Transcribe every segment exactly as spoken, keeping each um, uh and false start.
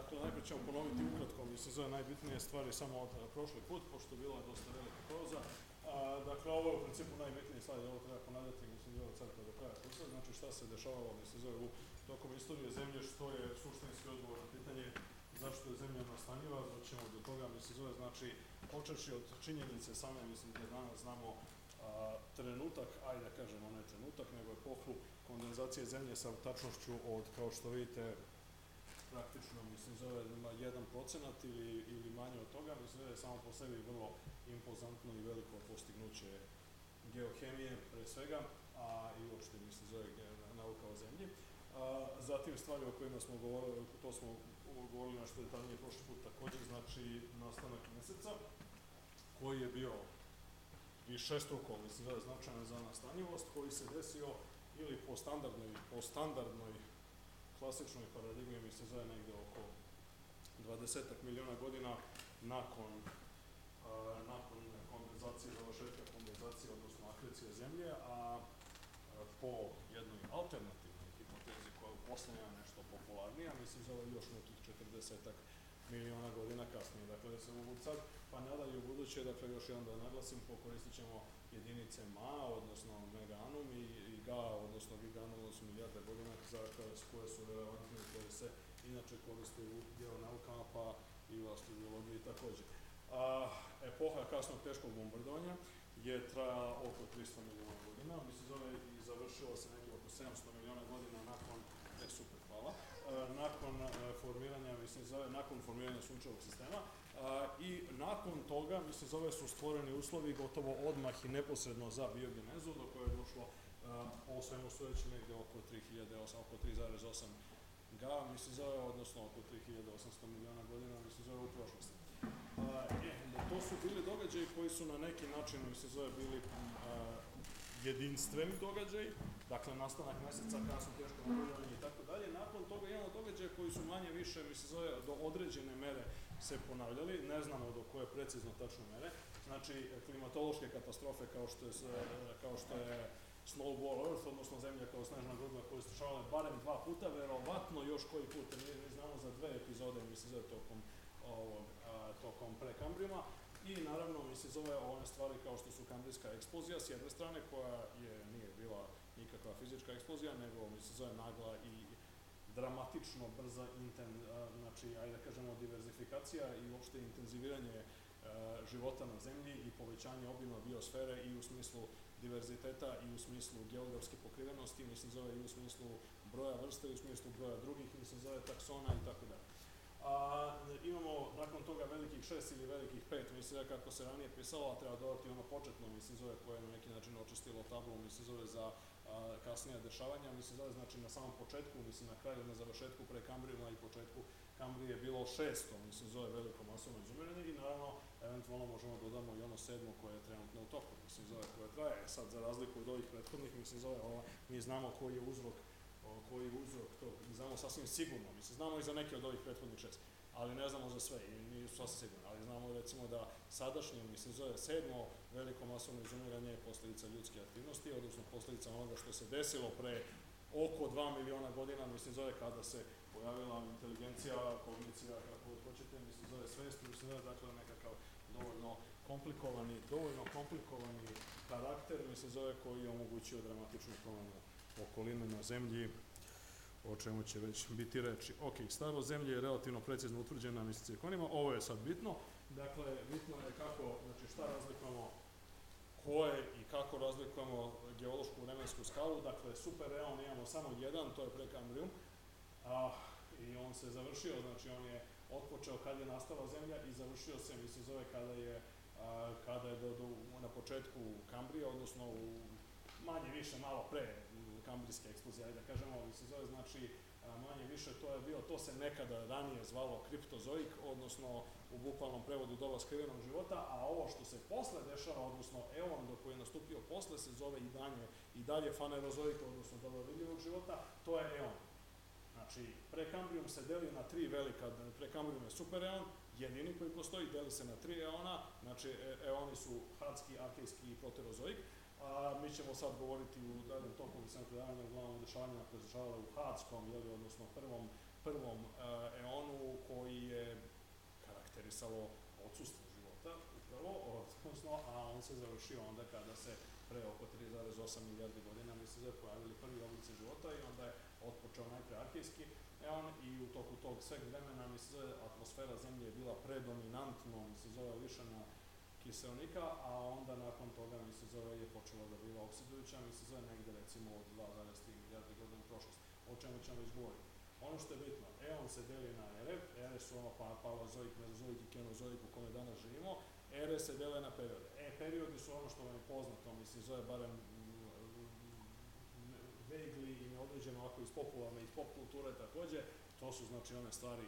Dakle, najprije ćemo ponoviti ukratko, mislim, zove najbitnije stvari samo od prošli put, pošto je bila dosta velika pauza. Dakle, ovo je u principu najbitniji slajd, ovo treba ponavljati, mislim, zove crkva do kraja kursa, znači šta se dešavalo, mislim, zove u tokom istorije zemlje, što je suštinski odgovor na pitanje zašto je zemlja nastanjiva, doćemo do toga, mislim, zove, znači, počeši od činjenice same, mislim, da danas znamo a, trenutak, ajde da kažemo ne trenutak, nego epohu kondenzacije zemlje sa tačnošću od, kao što vidite, praktično, mislim, zove jedan procenat ili, ili manje od toga, mislim, zove samo po sebi vrlo impozantno i veliko postignuće geohemije, pre svega, a i uopšte, mislim, zove nauka o zemlji. A, zatim, stvari o kojima smo govorili, to smo govorili nešto detaljnije prošli put također, znači nastanak meseca, koji je bio višestruko, mislim, zove značajan za nastanjivost, koji se desio ili po standardnoj, po standardnoj klasičnoj paradigmi, mi se zove negde oko dvadesetak miliona godina nakon, a, nakon kondenzacije, završetka kondenzacije, odnosno akrecije zemlje, a, a po jednoj alternativnoj hipotezi koja je poslednja nešto popularnija, mislim zove još nekih četrdesetak miliona godina kasnije. Dakle, da se mogu sad, pa nadalje u buduće, dakle, još jedan da naglasim, pokoristit ćemo jedinice ma, odnosno meganum i, i ga, odnosno giganum, odnosno milijarde godina za koje su relevantne i koje se inače koriste u geonaukama, pa i u astrobiologiji takođe. A, epoha kasnog teškog bombardovanja je trajala oko tristo miliona godina, mislim zove i završila se negdje oko sedamsto miliona godina nakon, e, super, hvala, e, nakon e, formiranja, mislim zove, nakon formiranja sunčevog sistema a, i nakon toga, mislim zove, su stvoreni uslovi gotovo odmah i neposredno za biogenezu, do koje je došlo a, po svemu sudeći negdje oko tri hiljade osam, oko tri zarez osam ga, mislim zove, odnosno oko tri hiljade osamsto miliona godina, mislim zove, u prošlosti. A, e, to su bili događaji koji su na neki način, mislim zove, bili a, jedinstveni događaj, dakle nastanak meseca, kasno teško bombardovanje i tako dalje. Nakon toga imamo događaje koji su manje više, mislim zove, do određene mere se ponavljali, ne znamo do koje precizno tačno mere, znači klimatološke katastrofe kao što je, kao što je Snowball Earth, odnosno zemlja kao snežna grudva koje su dešavale barem dva puta, verovatno još koji put, mi, mi znamo za dve epizode, mislim zove, tokom, ovog, a, tokom prekambrijuma. I naravno, mislim, zove one stvari kao što su kambrijska eksplozija s jedne strane, koja je, nije bila nikakva fizička eksplozija, nego, mislim, zove nagla i dramatično brza, inten, znači, ajde da kažemo, diverzifikacija i uopšte intenziviranje e, života na zemlji i povećanje obima biosfere i u smislu diverziteta i u smislu geografske pokrivenosti, mislim, zove i u smislu broja vrste i u smislu broja drugih, mislim, zove taksona i tako dalje. A, imamo nakon toga velikih šest ili velikih pet, mislim, kako se ranije pisalo, a treba dodati ono početno, mislim, zove, koje je na neki način očistilo tablu, mislim, zove, za a, kasnija dešavanja, mislim, zove, znači, na samom početku, mislim, na kraju, na završetku prekambrijuma i početku Kambrije je bilo šesto, mislim, zove, veliko masovno izumiranje i, naravno, eventualno možemo dodamo i ono sedmo koje je trenutno u toku, mislim, zove, koje traje. Sad, za razliku od ovih prethodnih, mislim, zove, ova, mi znamo koji je uzrok koji je uzrok tog, mi znamo sasvim sigurno, mislim, znamo i za neke od ovih prethodnih šest, ali ne znamo za sve i nisu sasvim sigurno, ali znamo recimo da sadašnje, mislim, zove sedmo veliko masovno izumiranje je posljedica ljudske aktivnosti, odnosno posljedica onoga što se desilo pre oko dva miliona godina, mislim, zove kada se pojavila inteligencija, kognicija, kako hoćete, mislim, zove svest, mislim, zove dakle nekakav dovoljno komplikovani, dovoljno komplikovani karakter, mislim, zove koji je omogućio dramatičnu promenu okoline na zemlji, o čemu će već biti reči. Ok, starost zemlje je relativno precizno utvrđena, mislim, cirkonima, ovo je sad bitno, dakle, bitno je kako, znači, šta razlikujemo, koje i kako razlikujemo geološku vremensku skalu, dakle, super eon imamo samo jedan, to je prekambrijum, a, i on se završio, znači, on je otpočeo kad je nastala zemlja i završio se, mislim, zove kada je, a, kada je do, do, na početku Kambrije, odnosno u manje više malo pre kambrijske eksplozije, ajde da kažemo, ali se zove, znači, manje više to je bio, to se nekada ranije zvalo kriptozoik, odnosno u bukvalnom prevodu doba skrivenog života, a ovo što se posle dešava, odnosno eon do koji je nastupio posle, se zove i dalje, i dalje fanerozoik, odnosno doba vidljivog života, to je eon. Znači, prekambrijum se deli na tri velika, prekambrijum je super eon, jedini koji postoji, deli se na tri eona, znači eoni su hadski, arkejski i proterozoik. A, mi ćemo sad govoriti u daljem toku visam predavanja uglavnom o dešavanjima koje se dešavale u hadskom, jeli, odnosno prvom, prvom e, eonu koji on se završio onda kada se pre oko tri zarez osam milijardi godina, mislim, da pojavili prvi oblici života i onda je otpočeo najpre arhejski eon i u toku tog sveg vremena, mislim, da atmosfera Zemlje je bila predominantno, mislim, zove lišena kiselnika, a onda nakon toga, mislim, zove je počela da biva oksidujuća, mislim, zove negde recimo od dva zarez tri milijardi godina u prošlosti, o čemu ćemo izgovoriti. Ono što je bitno, eon se deli na ere, ere su ono pa, paleozoik, mezozoik i kenozoik u kome danas živimo, ere se dele na periode. E, periodi su ono što vam je poznato, mislim, zove barem vaguely i neodređeno ovako iz popularne, iz pop kulture takođe, to su znači one stvari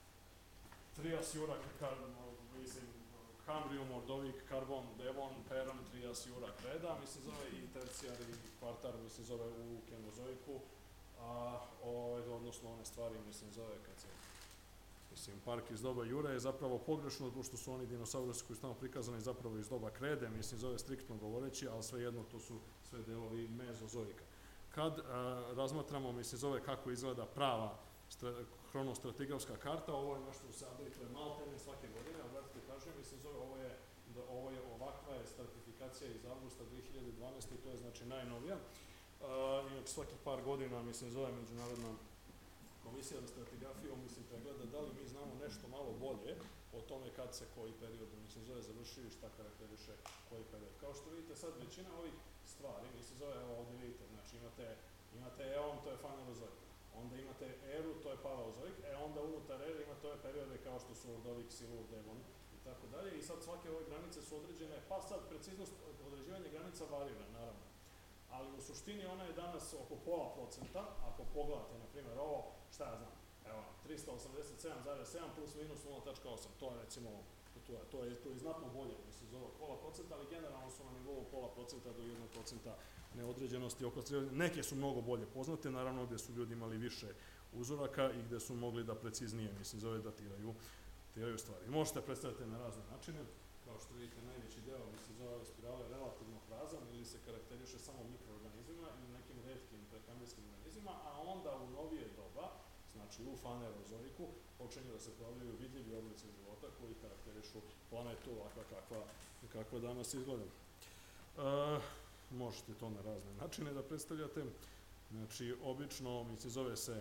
Trias, Jurak, mislim, Kambrium, Ordovik, Karbon, Devon, Peron, Trias, Jurak, Reda, mislim, zove i tercijar i kvartar, mislim, zove u kenozoiku, a, o, odnosno one stvari, mislim, zove kad se, mislim, park iz doba Jure je zapravo pogrešno, pošto su oni dinosaurusi koji su tamo prikazani zapravo iz doba Krede, mislim, zove striktno govoreći, ali svejedno to su sve delovi mezozoika. Kad a, razmatramo, mislim, zove kako izgleda prava hronostratigrafska karta, ovo je nešto se updateuje maltene svake godine, ali vratite kažem, mislim, zove, ovo je, da, ovo je ovakva je stratifikacija iz avgusta dve hiljade dvanaeste. i to je znači najnovija. Inače, svaki par godina, mislim, zove Međunarodna komisija za stratigrafiju, mislim, pregleda da li mi znamo nešto malo bolje o tome kad se koji period, mislim, zove završio i šta karakteriše koji period. Kao što vidite sad, većina ovih stvari, mislim, zove, evo ovdje vidite, znači imate, imate eon, to je fanerozoik. Onda imate eru, to je paleozoik, e onda unutar ere imate ove periode kao što su Ordovik, Silur, Devon i tako dalje. I sad svake ove granice su određene, pa sad preciznost određivanja granica varira, naravno. Ali u suštini ona je danas oko pola procenta, ako pogledate, na primjer, ovo, šta ja znam, evo, trista osamdeset sedam zarez sedam plus minus nula zarez osam, to je recimo, to je, to je, to je znatno bolje, mislim, zove pola procenta, ali generalno su na nivou pola procenta do jednog procenta neodređenosti oko sredine. Neke su mnogo bolje poznate, naravno, gde su ljudi imali više uzoraka i gde su mogli da preciznije, mislim, zove datiraju, datiraju stvari. Možete predstaviti na razne načine, kao što vidite, najveći deo, mislim, zove ove spirale relativno prazan ili se karakteriše samo mikroorganizmima ili nekim retkim prekambijskim organizmima, a onda u novije doba, znači u fanerozoiku, počinju da se pojavljaju vidljivi oblici života koji karakterišu planetu ovakva kakva, kakva danas izgleda. E, možete to na razne načine da predstavljate. Znači, obično, mislim, zove se,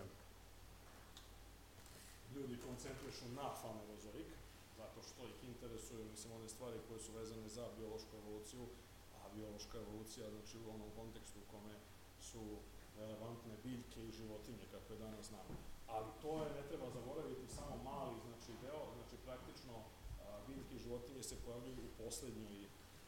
ljudi koncentrišu na fanerozoik, zato što ih interesuju, mislim, one stvari koje su vezane za biološku evoluciju, a biološka evolucija, znači, u onom kontekstu u kome su relevantne biljke i životinje, kako je danas znamo. Ali to je, ne treba zaboraviti, samo mali, znači, deo, znači, praktično, biljke i životinje se pojavljuju u poslednjoj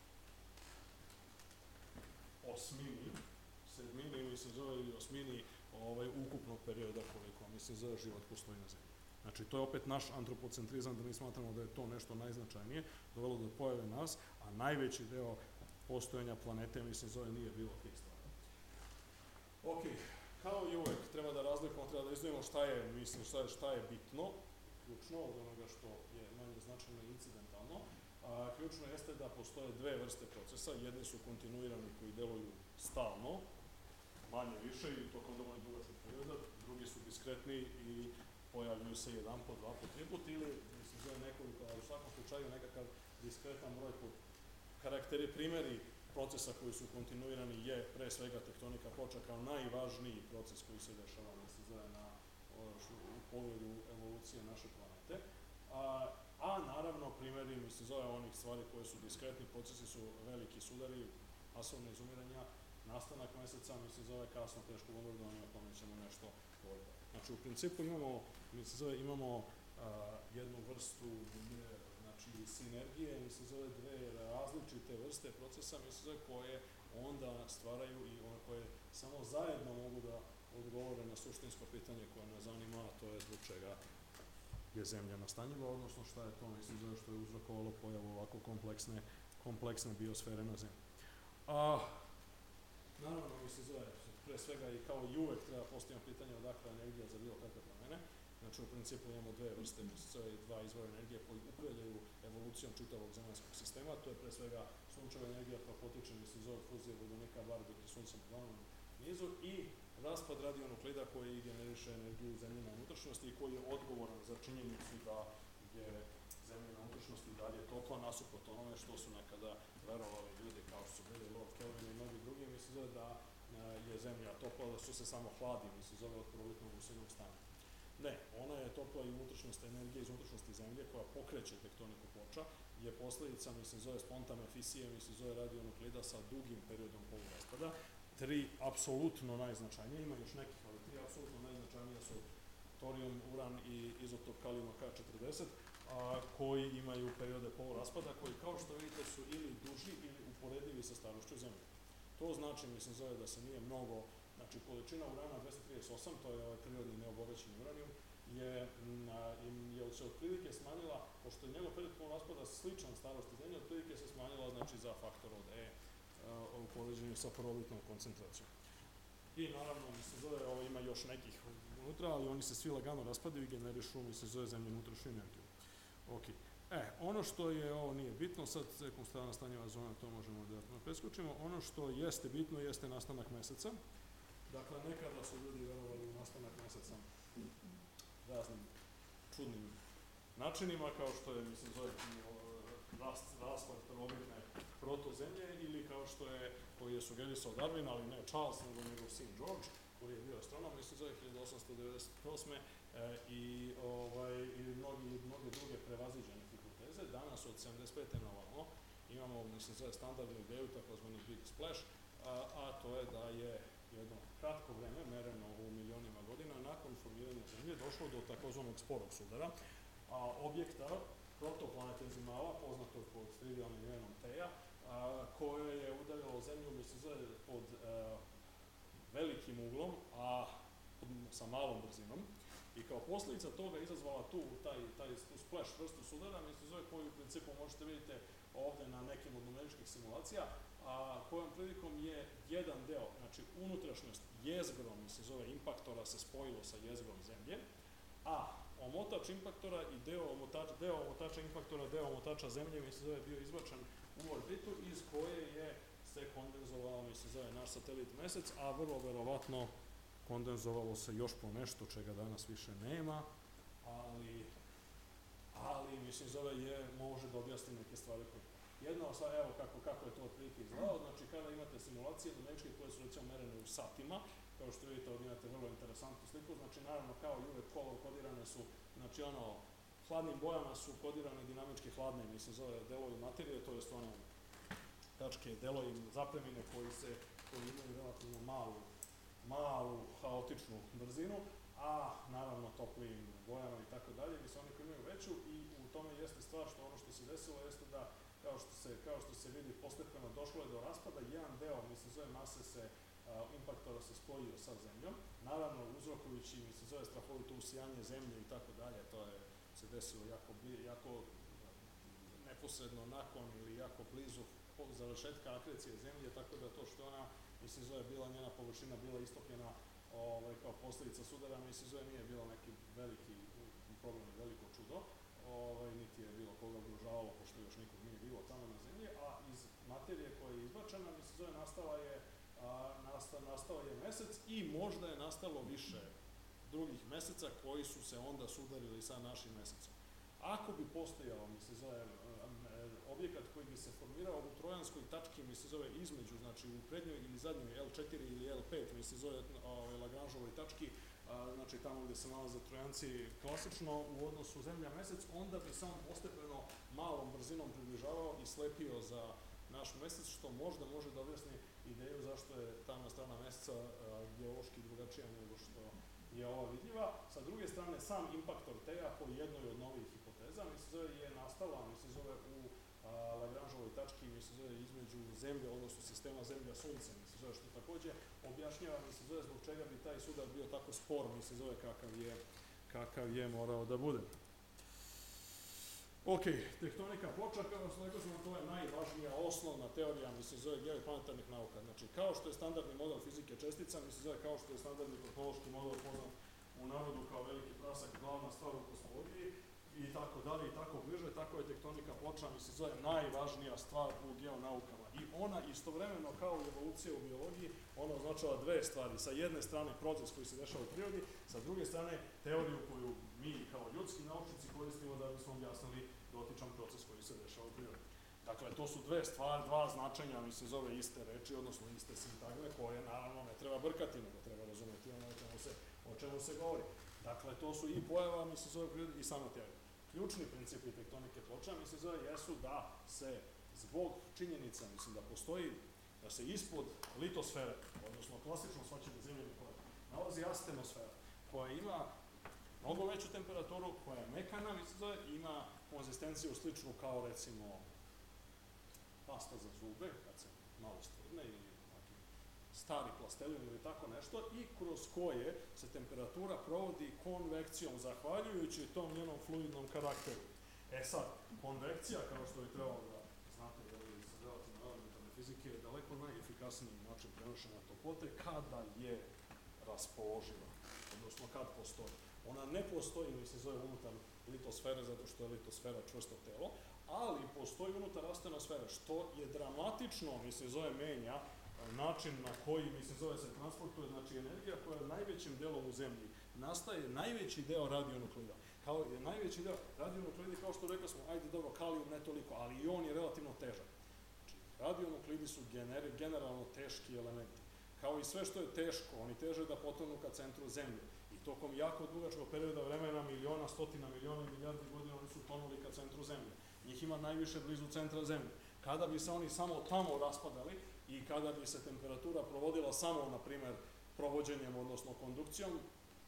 osmini, sedmini, mislim, zove ili osmini ovaj, ukupnog perioda koliko, mislim, za život postoji na Zemlji. Znači, to je opet naš antropocentrizam, da mi smatramo da je to nešto najznačajnije, dovelo do pojave nas, a najveći deo postojanja planete, mislim, zove nije bilo tih stvari. Ok, kao i uvek, treba da razlikujemo, treba da izdvojimo šta je, mislim, šta je, šta je bitno, ključno od onoga što je manje značajno i incidentalno. A, ključno jeste da postoje dve vrste procesa, jedni su kontinuirani koji deluju stalno, manje više i tokom dovoljno dugačkog perioda, drugi su diskretni i pojavljuju se jedan po, dva po, tri put ili, mislim, zove nekoliko, ali u svakom slučaju nekakav diskretan broj put. Karakteri, primjeri procesa koji su kontinuirani je pre svega tektonika ploča kao najvažniji proces koji se dešava, mislim, zove na, u pogledu evolucije naše planete. A, a naravno, primjeri, mislim, zove onih stvari koje su diskretni procesi su veliki sudari, masovne izumiranja, nastanak meseca, mislim, zove kasno teško bombardovanje, o tome ćemo nešto govoriti. Znači, u principu imamo, mislim, zove, imamo a, jednu vrstu, znači, sinergije, mislim, zove dve različite vrste procesa, mislim, zove koje onda stvaraju i one koje samo zajedno mogu da odgovore na suštinsko pitanje koje nas zanima, a to je zbog čega je Zemlja nastanjiva, odnosno šta je to, mislim, zove što je uzrokovalo pojavu ovako kompleksne, kompleksne biosfere na Zemlji. A, naravno, mislim, zove, pre svega i kao i uvek treba postaviti pitanje odakle energija za bilo kakve promene. Znači, u principu imamo dve vrste, mislim, dva izvora energije koji upravljaju evolucijom čitavog zemaljskog sistema. To je pre svega sunčeva energija koja potiče, mislim, zove fuzije vodonika, bar dok je sunce na glavnom nizu i raspad radionuklida koji generiše energiju zemljene unutrašnjosti i koji je odgovoran za činjenicu da je zemljena unutrašnjost unutrašnjosti dalje topla, nasuprot onome što su nekada verovali ljudi kao što su bili Lord Kelvin i mnogi drugi, mi se zove da je zemlja topla, da su se samo hladi, mi se zove od prvobitnog usrednjog stanja. Ne, ona je topla i unutrašnjost energije iz unutrašnjosti zemlje koja pokreće tektoniku ploča, je posledica, mi se zove spontane fisije, mi se zove radionuklida sa dugim periodom poluraspada. Tri apsolutno najznačajnije, ima još nekih, ali tri apsolutno najznačajnije su torijum, uran i izotop kalijuma K četrdeset, a, koji imaju periode poluraspada, koji kao što vidite su ili duži ili uporedivi sa starošću zemlje. To znači, mislim, zove da se nije mnogo, znači količina urana dvesta trideset osam, to je ovaj prirodni neobogaćeni uranijum, je, na, je se otprilike smanjila, pošto je njegov period poluraspada sličan starosti zemlje, otprilike se smanjila, znači, za faktor od E u poređenju sa prvobitnom koncentracijom. I naravno, mi se zove, ovo ima još nekih unutra, ali oni se svi lagano raspadaju i generišu, mi se zove zemlje unutrašnju energiju. Ok. E, ono što je, ovo nije bitno, sad cirkumstalna stanjeva zona, to možemo da preskočimo. Ono što jeste bitno jeste nastanak meseca. Dakle, nekada su ljudi verovali u nastanak meseca raznim čudnim načinima, kao što je, mislim, zove rast, raspad prvobitne protozemlje, ili kao što je, koji je sugerisao Darwin, ali ne Charles, nego njegov sin George, koji je bio astronom, mislim, zove hiljadu osamsto devedeset osme. E, i, ovaj, i mnogi, mnoge druge prevaziđene hipoteze. Danas od sedamdeset pete na ovamo imamo, mislim, zove standardnu ideju, takozvani Big Splash, a, a to je da je jedno kratko vreme, mereno u milionima godina, nakon formiranja Zemlje, došlo do takozvanog sporog sudara, a objekta protoplanetezimala, poznatog pod trivialnim imenom Teja, a, koje je udarilo Zemlju, mislim, zove pod a, velikim uglom, a sa malom brzinom. I kao posljedica toga izazvala tu, taj, taj, tu splash vrstu sudara, mi se zove, koju u principu možete vidjeti ovde na nekim od numeričkih simulacija, a kojom prilikom je jedan deo, znači unutrašnjost jezgrom, mi se zove, impaktora se spojilo sa jezgrom Zemlje, a omotač impaktora i deo omotača, deo omotača impaktora, deo omotača Zemlje, mi se zove, bio izbačen u orbitu, iz koje je se kondenzovao, mi se zove, naš satelit Mesec, a vrlo verovatno kondenzovalo se još po nešto čega danas više nema, ali, ali mislim, zove je, može da objasni neke stvari koje. Jedna stvar, evo kako, kako je to otprilike izgledalo, znači kada imate simulacije numeričke koje su recimo merene u satima, kao što vidite ovdje imate vrlo interesantnu sliku, znači naravno kao i uvek kolor kodirane su, znači ono, hladnim bojama su kodirane dinamički hladne, mislim, zove delovi materije, to jest one tačke, delovi zapremine koji se, koji imaju relativno malu malu, haotičnu brzinu, a naravno toplijim bojama i tako dalje, mislim oni koji imaju veću, i u tome jeste stvar što ono što se desilo jeste da, kao što se, kao što se vidi, postepeno došlo je do raspada, jedan deo, mislim, zove mase se, a, impaktora se spojio sa Zemljom, naravno uzrokujući, mislim, zove strahovito usijanje Zemlje i tako dalje, to je se desilo jako, jako neposredno nakon ili jako blizu završetka akrecije Zemlje, tako da to što ona, mislim, zove, bila njena površina bila istopljena ovaj, kao posljedica sudara, mislim, zove, nije bilo neki veliki problem, veliko čudo, ovaj, niti je bilo koga ugrožavalo, pošto još nikog nije bilo tamo na Zemlji, a iz materije koja je izbačena, mislim, zove, nastala je, a, nasta, nastao je Mesec i možda je nastalo više drugih meseca koji su se onda sudarili sa našim mesecom. Ako bi postojao, mi se zove, objekat koji bi se formirao u trojanskoj tački, mi se zove između, znači u prednjoj ili zadnjoj L četiri ili L pet, mi se zove o, Lagrangeovoj tački, a, znači tamo gde se nalaze trojanci klasično u odnosu Zemlja-Mesec, onda bi samo postepeno malom brzinom približavao i slepio za naš Mesec, što možda može da objasni ideju zašto je tamna strana Meseca a, geološki drugačija nego što je ova vidljiva. Sa druge strane, sam impaktor Teja, po jednoj od novih hipoteza, mi se zove, je nastala, mi se zove, u a, Lagrangeovoj tački, mi se zove, između Zemlje, odnosno sistema Zemlja-Sunce, mi se zove, što takođe objašnjava, mi se zove, zbog čega bi taj sudar bio tako spor, mi se zove, kakav je, kakav je morao da bude. Ok, tektonika ploča, kao što rekao sam, to je najvažnija osnovna teorija, mi se zove, geoplanetarnih nauka. Znači, kao što je standardni model fizike čestica, mi se zove, kao što je standardni kozmološki model poznat u narodu kao veliki prasak, glavna stvar u kosmologiji, i tako dalje, i tako bliže, tako je tektonika ploča, mi se zove, najvažnija stvar u geonaukama. I ona istovremeno, kao i evolucija u biologiji, ona označava dve stvari. Sa jedne strane proces koji se dešava u prirodi, sa druge strane teoriju koju mi kao ljudski naučnici koristimo da bismo objasnili dotičan proces koji se dešava u prirodi. Dakle, to su dve stvari, dva značenja, mi se zove iste reči, odnosno iste sintagme, koje naravno ne treba brkati, nego treba razumeti ono o čemu se, o čemu se govori. Dakle, to su i pojava, mi se zove prirodi, i sama teorija. Ključni principi tektonike ploča, mi se zove, jesu da se zbog činjenica, mislim da postoji, da se ispod litosfere, odnosno klasično shvaćene zemljene pore, nalazi astenosfera, koja ima mnogo veću temperaturu, koja je mekana, mi se zove, ima konzistenciju sličnu kao, recimo, pasta za zube, kad se malo stvrdne, ili neki stari plastelin ili tako nešto, i kroz koje se temperatura provodi konvekcijom, zahvaljujući tom njenom fluidnom karakteru. E sad, konvekcija, kao što bi trebalo da znate, iz relativno elementarne fizike, je daleko najefikasniji način prenošenja toplote kada je raspoloživa, odnosno kad postoji. Ona ne postoji, mi se zove unutar litosfere, zato što je litosfera čvrsto telo, ali postoji unutar astenosfere, što je dramatično, mi se zove, menja način na koji, mi se zove, se transportuje, znači energija koja je najvećim delom u zemlji, nastaje najveći deo radionuklida. Kao je najveći deo radionuklidi, kao što rekao smo, ajde dobro, kalijum ne toliko, ali i on je relativno težak. Znači, radionuklidi su gener, generalno teški elementi. Kao i sve što je teško, oni teže da potonu ka centru zemlje. I tokom jako dugačkog perioda vremena, miliona, stotina miliona i milijardi godina, oni su tonuli ka centru zemlje. Njih ima najviše blizu centra zemlje. Kada bi se oni samo tamo raspadali i kada bi se temperatura provodila samo, na primer, provođenjem, odnosno kondukcijom,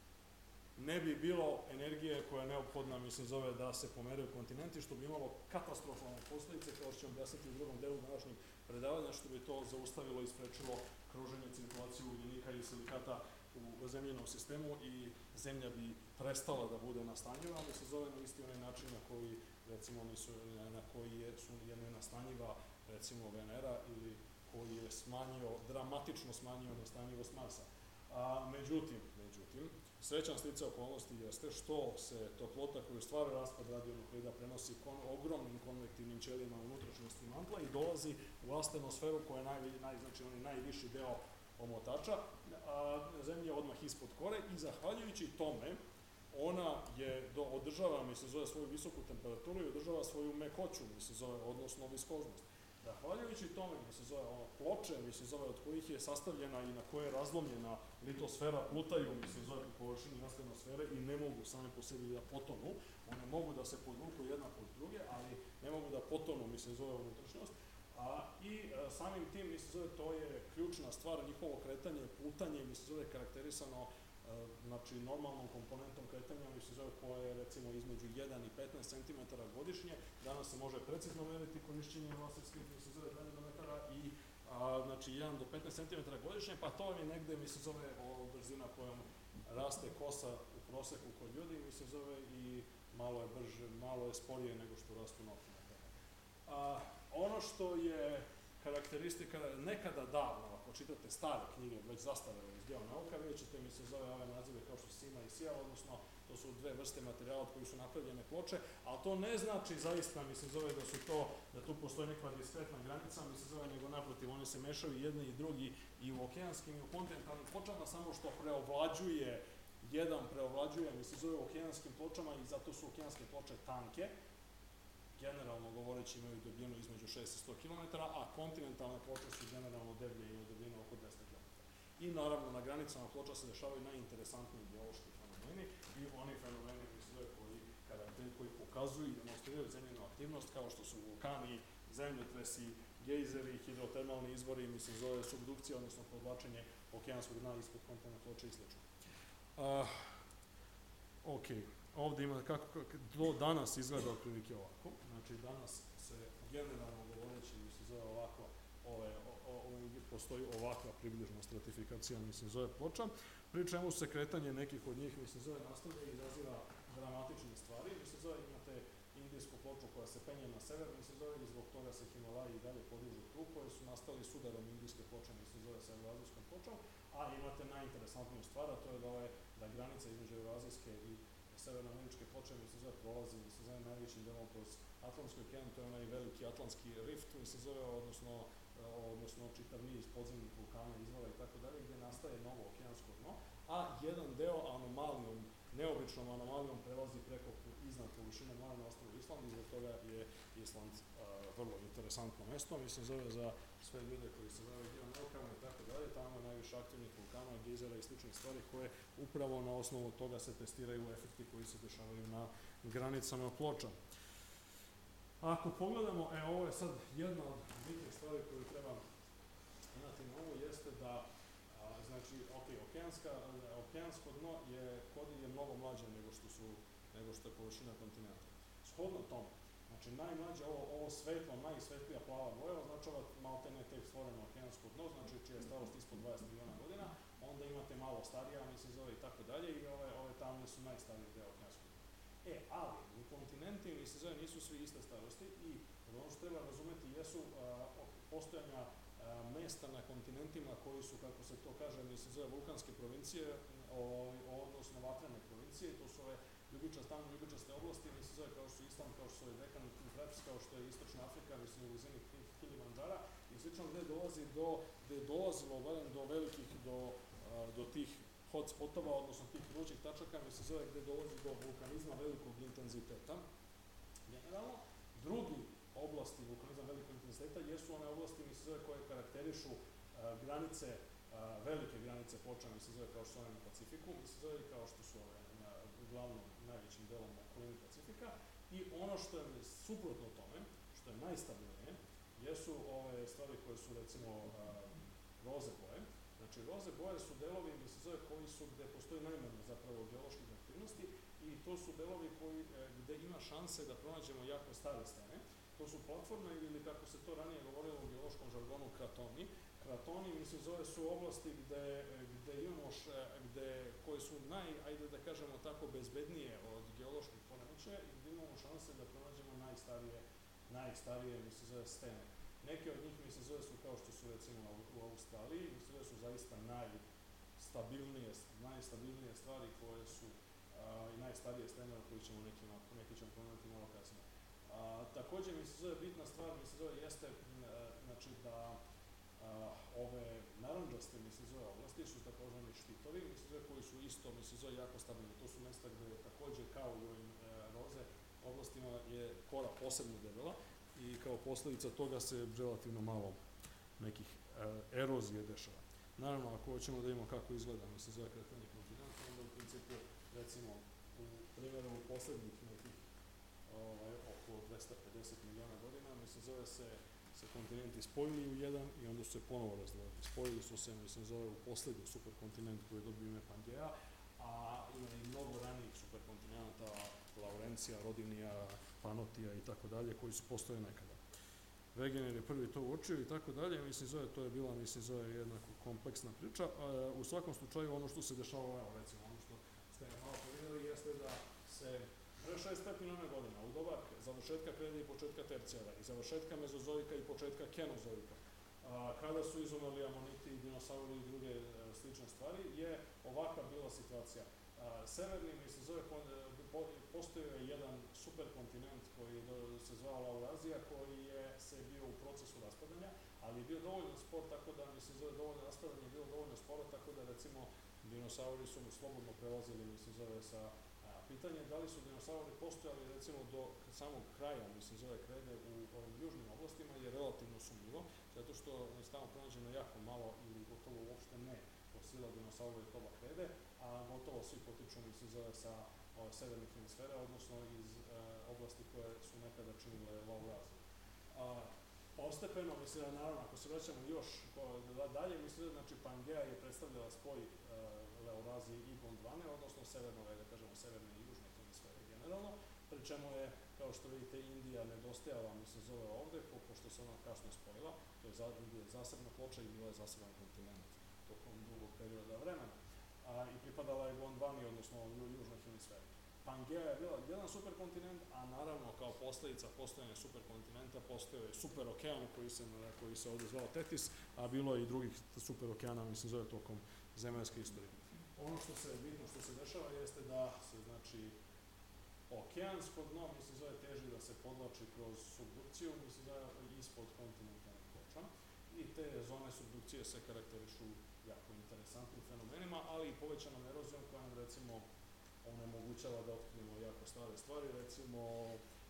ne bi bilo energije koja je neophodna, mislim, zove da se pomeraju kontinenti, što bi imalo katastrofalne posljedice, kao što ćemo objasniti u drugom delu današnjeg predavanja, što bi to zaustavilo i sprečilo kruženje, cirkulaciju ugljenika i silikata u zemljenom sistemu i zemlja bi prestala da bude nastanjiva, ali se zove na isti onaj način na koji, recimo, nisu, na koji je, su jedne nastanjiva, recimo, Venera, ili koji je smanjio, dramatično smanjio nastanjivost Marsa. A, međutim, međutim, srećan stice okolnosti jeste što se toplota koju stvara raspad radionuklida prenosi kon, ogromnim konvektivnim ćelijama u unutrašnjosti mantla i dolazi u astenosferu koja je naj, naj, znači, onaj najviši deo omotača, a Zemlja odmah ispod kore i zahvaljujući tome ona je, do, održava, mi se zove, svoju visoku temperaturu i održava svoju mekoću, mi se zove, odnosno viskoznost. Zahvaljujući tome, mi se zove, ono, ploče, mi se zove, od kojih je sastavljena i na koje je razlomljena litosfera, plutaju, mi se zove, po površini astenosfere i ne mogu same po sebi da potonu. One mogu da se podvuku jedna pod druge, ali ne mogu da potonu, mi se zove, unutrašnjost. A, I a, samim tim, mi se zove, to je ključna stvar, njihovo kretanje, putanje, mi se zove, karakterisano a, znači normalnom komponentom kretanja, mi se zove, koja je recimo između jedan i petnaest centimetara godišnje. Danas se može precizno meriti korišćenjem laserskih, mi se zove, dalekometara i a, znači jedan do petnaest centimetara godišnje, pa to je negde, mi se zove, o, brzina kojom raste kosa u proseku kod ljudi, mi se zove, i malo je brže, malo je sporije nego što rastu noge. A, ono što je karakteristika, nekada davno, ako čitate stare knjige, već zastarele iz geonauka, vidjet ćete, mi se zove ove nazive kao što Sima i Sija, odnosno to su dve vrste materijala od kojih su napravljene ploče, ali to ne znači zaista, mi se zove, da su to, da tu postoji neka diskretna granica, mi se zove, nego naprotiv, oni se mešaju jedni i drugi i u okeanskim i u kontinentalnim pločama, samo što preovlađuje, jedan preovlađuje, mi se zove, u okeanskim pločama i zato su okeanske ploče tanke, generalno govoreći imaju debljinu između šest i sto kilometara, a kontinentalne ploče su generalno deblje, imaju debljinu oko dvesta kilometara. I naravno na granicama ploča se dešavaju najinteresantniji biološki fenomeni i oni fenomeni koji, koji pokazuju i demonstriraju zemljenu aktivnost, kao što su vulkani, zemljotresi, gejzeri, hidrotermalni izvori, mislim zove subdukcija, odnosno podvlačenje okeanskog dna ispod kontinentalne ploče i sl. Uh, ok. Ovde ima, kako, do danas izgleda otprilike ovako, znači danas se generalno govoreći, mi se zove ovako, ove, o, o, postoji ovakva približna stratifikacija, mislim, zove ploča, pri čemu se kretanje nekih od njih, mislim, zove nastavlja i izaziva dramatične stvari, mislim, zove imate indijsku ploču koja se penje na sever, mislim, zove i zbog toga se Himalaji i dalje podižu tu, koje su nastali sudarom indijske ploče, mislim, zove sa evroazijskom pločom, a imate najinteresantniju stvar, a to je da, ove, da granica između evroazijske i severnoameričke ploče, mi se zove, prolazi, mi se zove, najvišim delom kroz Atlantski okean, to je onaj veliki Atlantski rift, mi se zove, odnosno, odnosno čitav niz podzemnih vulkana, izvora i tako dalje, gde nastaje novo okeansko dno, a jedan deo anomalijom, neobičnom anomalijom prelazi preko iznad površine mora na ostrvu Island i zbog toga je Island vrlo interesantno mesto, mislim zove za sve ljude koji se bave geonaukama i tako dalje, tamo je najviše aktivnih vulkana, gejzera i sličnih stvari koje upravo na osnovu toga se testiraju efekti koji se dešavaju na granicama ploča. Ako pogledamo, e, ovo je sad jedna od bitnih stvari koju treba imati na ovo, jeste da, a, znači, ok, okeanska, okeansko dno je, je mnogo mlađe nego što su, nego što je površina kontinenta. Shodno tome, znači najmlađe, ovo, ovo svetlo, najsvetlija plava boja označava maltene tek stvoreno okeansko dno, znači čija je starost ispod dvadeset miliona godina, onda imate malo starija, mislim zove i tako dalje, i ove, ove tamne su najstarije deo okeanskog dna. E, ali u kontinenti, mislim zove, nisu svi iste starosti i ono što treba razumeti jesu a, postojanja a, mesta na kontinentima koji su, kako se to kaže, mislim zove, vulkanske provincije, o, odnosno vatrene provincije, to su ove ljubičaste, tamo ljubičaste oblasti, mislim zove, kao što su Island, kao što su Dekan Traps, kao što je Istočna Afrika, mislim u blizini Kilimanđara i slično, gde dolazi do, gde je dolazilo barem do velikih, do, a, do tih hotspotova, odnosno tih vrućih tačaka, mislim zove, gde dolazi do vulkanizma velikog intenziteta. Generalno, drugi oblasti vulkanizma velikog intenziteta jesu one oblasti, mislim zove, koje karakterišu a, granice, a, velike granice ploča, mislim zove, kao što su one na Pacifiku, mislim zove, kao što su ove na uglavnom najvećim delom na okolini Pacifika, i ono što je suprotno tome, što je najstabilnije, jesu ove stvari koje su, recimo, a, roze boje. Znači, roze boje su delovi, mislim zove, koji su, gde postoji najmanje zapravo geoloških aktivnosti i to su delovi koji, e, gde ima šanse da pronađemo jako stare stene. To su platforme ili, kako se to ranije govorilo u geološkom žargonu, kratoni. Kratoni, mislim zove, su oblasti gde, gde imamo, š, gde, koje su naj, ajde da kažemo tako, bezbednije od geoloških poremećaja i gde imamo šanse da pronađemo najstarije, najstarije, mislim zove, stene. Neke od njih, mislim zove, su kao što su, recimo, u Australiji, mislim zove, su zaista najstabilnije, najstabilnije stvari koje su a, i najstarije stenove koji ćemo nekima, neki ćemo pomenuti malo kasnije. A, takođe, mislim zove, bitna stvar, mislim zove, jeste a, znači da a, ove narandžaste, mislim zove, oblasti su takozvani štitovi, mislim zove, koji su isto, mislim zove, jako stabilni. To su mesta gde takođe, kao i u ovim a, roze oblastima, je kora posebno debela i kao posledica toga se relativno malo nekih e, erozije dešava. Naravno, ako hoćemo da imamo kako izgleda, mislim, zove kretanje kontinenta, onda u principu, recimo, u primjeru u poslednjih nekih ovaj, oko dvesta pedeset miliona godina, mislim, zove se, se kontinenti spojili u jedan i onda su se ponovo razdvojili. Spojili su se, mislim, zove u poslednji superkontinent koji je dobio ime Pangea, a ima i mnogo ranijih superkontinenta, Laurencija, Rodinija, Panotija i tako dalje, koji su postojali nekada. Wegener je prvi to uočio i tako dalje, mislim, zove, to je bila, mislim, zove, jednako kompleksna priča. A, u svakom slučaju, ono što se dešavalo, evo, recimo, ono što ste malo povidjeli, jeste da se pre šezdeset pet miliona godina, u doba završetka kreda i početka tercijara, i završetka mezozoika i početka kenozoika, a, kada su izumrli amoniti, dinosauri i druge a, slične stvari, je ovakva bila situacija. A, severni, mislim, zove, postojao je jedan superkontinent koji se zvao Laurazija, koji je se bio u procesu raspadanja, ali je bio dovoljno spor, tako da, mislim, zove, dovoljno raspadanje je bilo dovoljno sporo, tako da, recimo, dinosauri su mu slobodno prelazili, mislim, zove, sa a, pitanje da li su dinosauri postojali, recimo, do samog kraja, mislim, zove, krede u ovim južnim oblastima je relativno sumnjivo, zato što je tamo pronađeno jako malo ili gotovo uopšte ne fosila dinosaura iz doba krede, a gotovo svi potiču, mislim, zove, sa ove severnih hemisfera, odnosno iz e, oblasti koje su nekada činile Lauraziju. Postepeno, mislim, naravno, ako se vraćamo još dalje, mislim, znači, Pangea je predstavljala spoj e, Laurazije i Gondvane, odnosno severnove, da kažemo, severne i južne hemisfere generalno, pri čemu je, kao što vidite, Indija nedostajala, mislim, zove ovde, po, pošto se ona kasno spojila, to je, za, je zasebna ploča i bila je zaseban kontinent tokom dugog perioda vremena. A, i pripadala je Gondvani, odnosno južnoj hemisferi. Pangea je bila jedan superkontinent, a naravno kao posledica postojanja superkontinenta postojao je superokean koji se, koji se ovde zvao Tetis, a bilo je i drugih superokeana, mislim, zove tokom zemaljske istorije. Ono što se bitno što se dešava jeste da se, znači, okeansko dno, mislim, zove teži da se podlači kroz subdukciju, mislim, zove ispod kontinentalnih ploča. I te zone subdukcije se karakterišu jako interesantnim fenomenima, ali i povećanom erozijom koja nam, recimo, onemogućava da otkrijemo jako stare stvari. Recimo,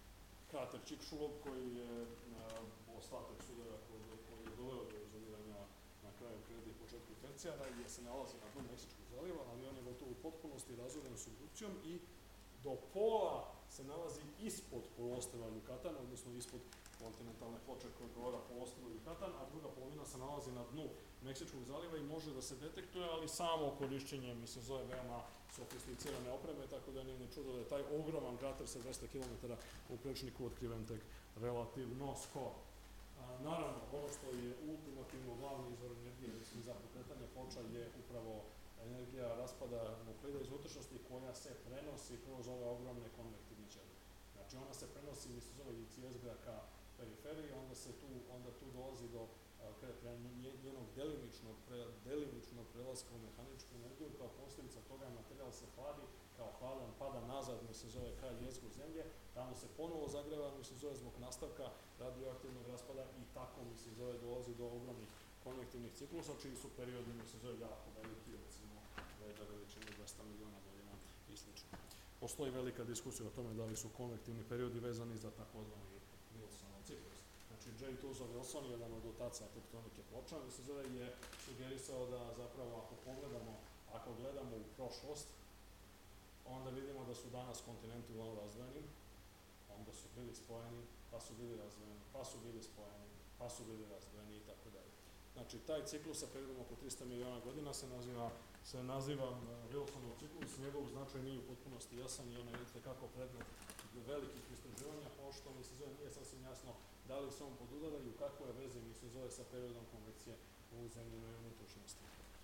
krater Chicxulub koji je ostatak sudara koji, koji je doveo do izoliranja na kraju kreda i početku tercijara, gdje se nalazi na dnu Meksičkog zaliva, ali on je gotovo u potpunosti razoren subdukcijom i do pola se nalazi ispod poluostrva Yucatan, odnosno ispod kontinentalne ploče koja odgovara poluostrvu Yucatan, a druga polovina se nalazi na dnu Meksičkog zaliva i može da se detektuje, ali samo korišćenje, mislim, zove veoma sofisticirane opreme, tako da nije ni čudo da je taj ogroman krater sa dvesta kilometara u prečniku otkriven tek relativno skoro. Naravno, ono što je ultimativno glavni izvor energije, mislim, za pokretanje ploča je upravo energija raspada nukleida iz unutrašnjosti koja se prenosi kroz ove ogromne konvektivne ćelije. Znači, ona se prenosi, mislim, zove iz jezgra ka periferiji, onda se tu, onda tu dolazi do njenog delimičnog, pre, delimičnog prelaska u mehaničku energiju, kao posljedica toga materijal se hladi, kao hladan pada nazad, mislim, zove ka jezgru zemlje, tamo se ponovo zagreva, mislim, zove zbog nastavka radioaktivnog raspada i tako, mislim, zove dolazi do ogromnih konvektivnih ciklusa, čiji su periodi, mislim, zove jako veliki, recimo, veda veličine dvesta miliona godina i sl. Postoji velika diskusija o tome da li su konvektivni periodi vezani za takozvani Wilsonov ciklus. Znači, J. Tuzo Wilson, jedan od otaca tektonike ploča, mislim, zove je sugerisao da zapravo ako pogledamo, ako gledamo u prošlost, onda vidimo da su danas kontinenti uglavnom razdvojeni, onda su bili spojeni, pa su bili razdvojeni, pa su bili spojeni, pa su bili razdvojeni i tako dalje. Znači, taj ciklus sa periodom oko trista miliona godina se naziva, se naziva Wilsonov ciklus, njegov značaj nije u potpunosti jasan i on je vidite kako predmet velikih istraživanja, pošto mi se zove nije sasvim jasno da li se on podudara i u kakvoj vezi mi se zove sa periodom konvekcije u zemljenoj unutrašnjosti.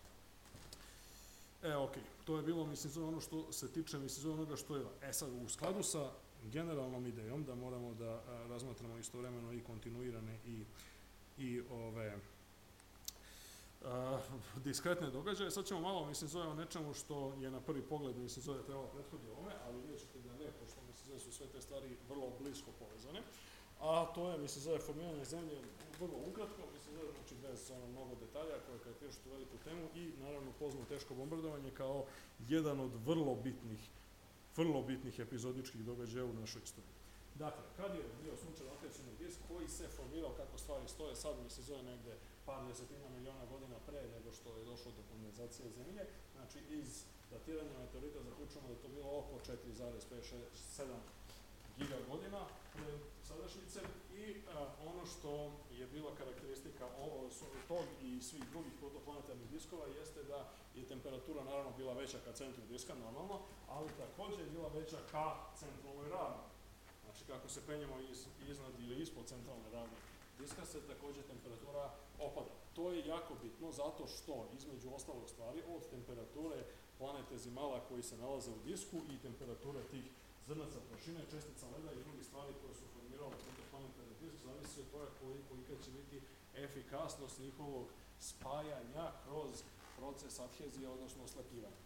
E, okej, to je bilo, mislim, zove ono što se tiče, mislim, zove onoga što je. E sad, u skladu sa generalnom idejom da moramo da a, razmatramo istovremeno i kontinuirane i, i ove a, diskretne događaje, sad ćemo malo, mislim, zove o nečemu što je na prvi pogled, mislim, zove trebalo prethoditi ovome, ali vidjet ćete da ne, pošto, mislim, zove su sve te stvari vrlo blisko povezane. A to je, mislim, zove formiranje zemlje vrlo ukratko, mislim, zove, znači bez ono mnogo detalja koje karakterišu tu veliku temu i naravno poznamo teško bombardovanje kao jedan od vrlo bitnih, vrlo bitnih epizodičkih događaja u našoj istoriji. Dakle, kad je bio sunčev akrecijni disk koji se formirao kako stvari stoje, sad mi se zove negde par desetina miliona godina pre nego što je došlo do kondenzacije zemlje, znači iz datiranja meteorita zaključujemo da je to bilo oko četiri zarez pet šest sedam giga godina pre sadašnjice i a, ono što je bila karakteristika ovo, tog i svih drugih protoplanetarnih diskova jeste da je temperatura naravno bila veća ka centru diska normalno, ali također je bila veća ka centralnoj ravni. Znači kako se penjemo iz, iznad ili ispod centralne ravni diska se također temperatura opada. To je jako bitno zato što između ostalog stvari od temperature planete Zimala koji se nalaze u disku i temperature tih zrnaca prašine, čestica leda i drugih stvari koje su formirale protoplanetarni disk, zavisi od toga kolika će biti efikasnost njihovog spajanja kroz proces adhezije, odnosno oslepljivanja.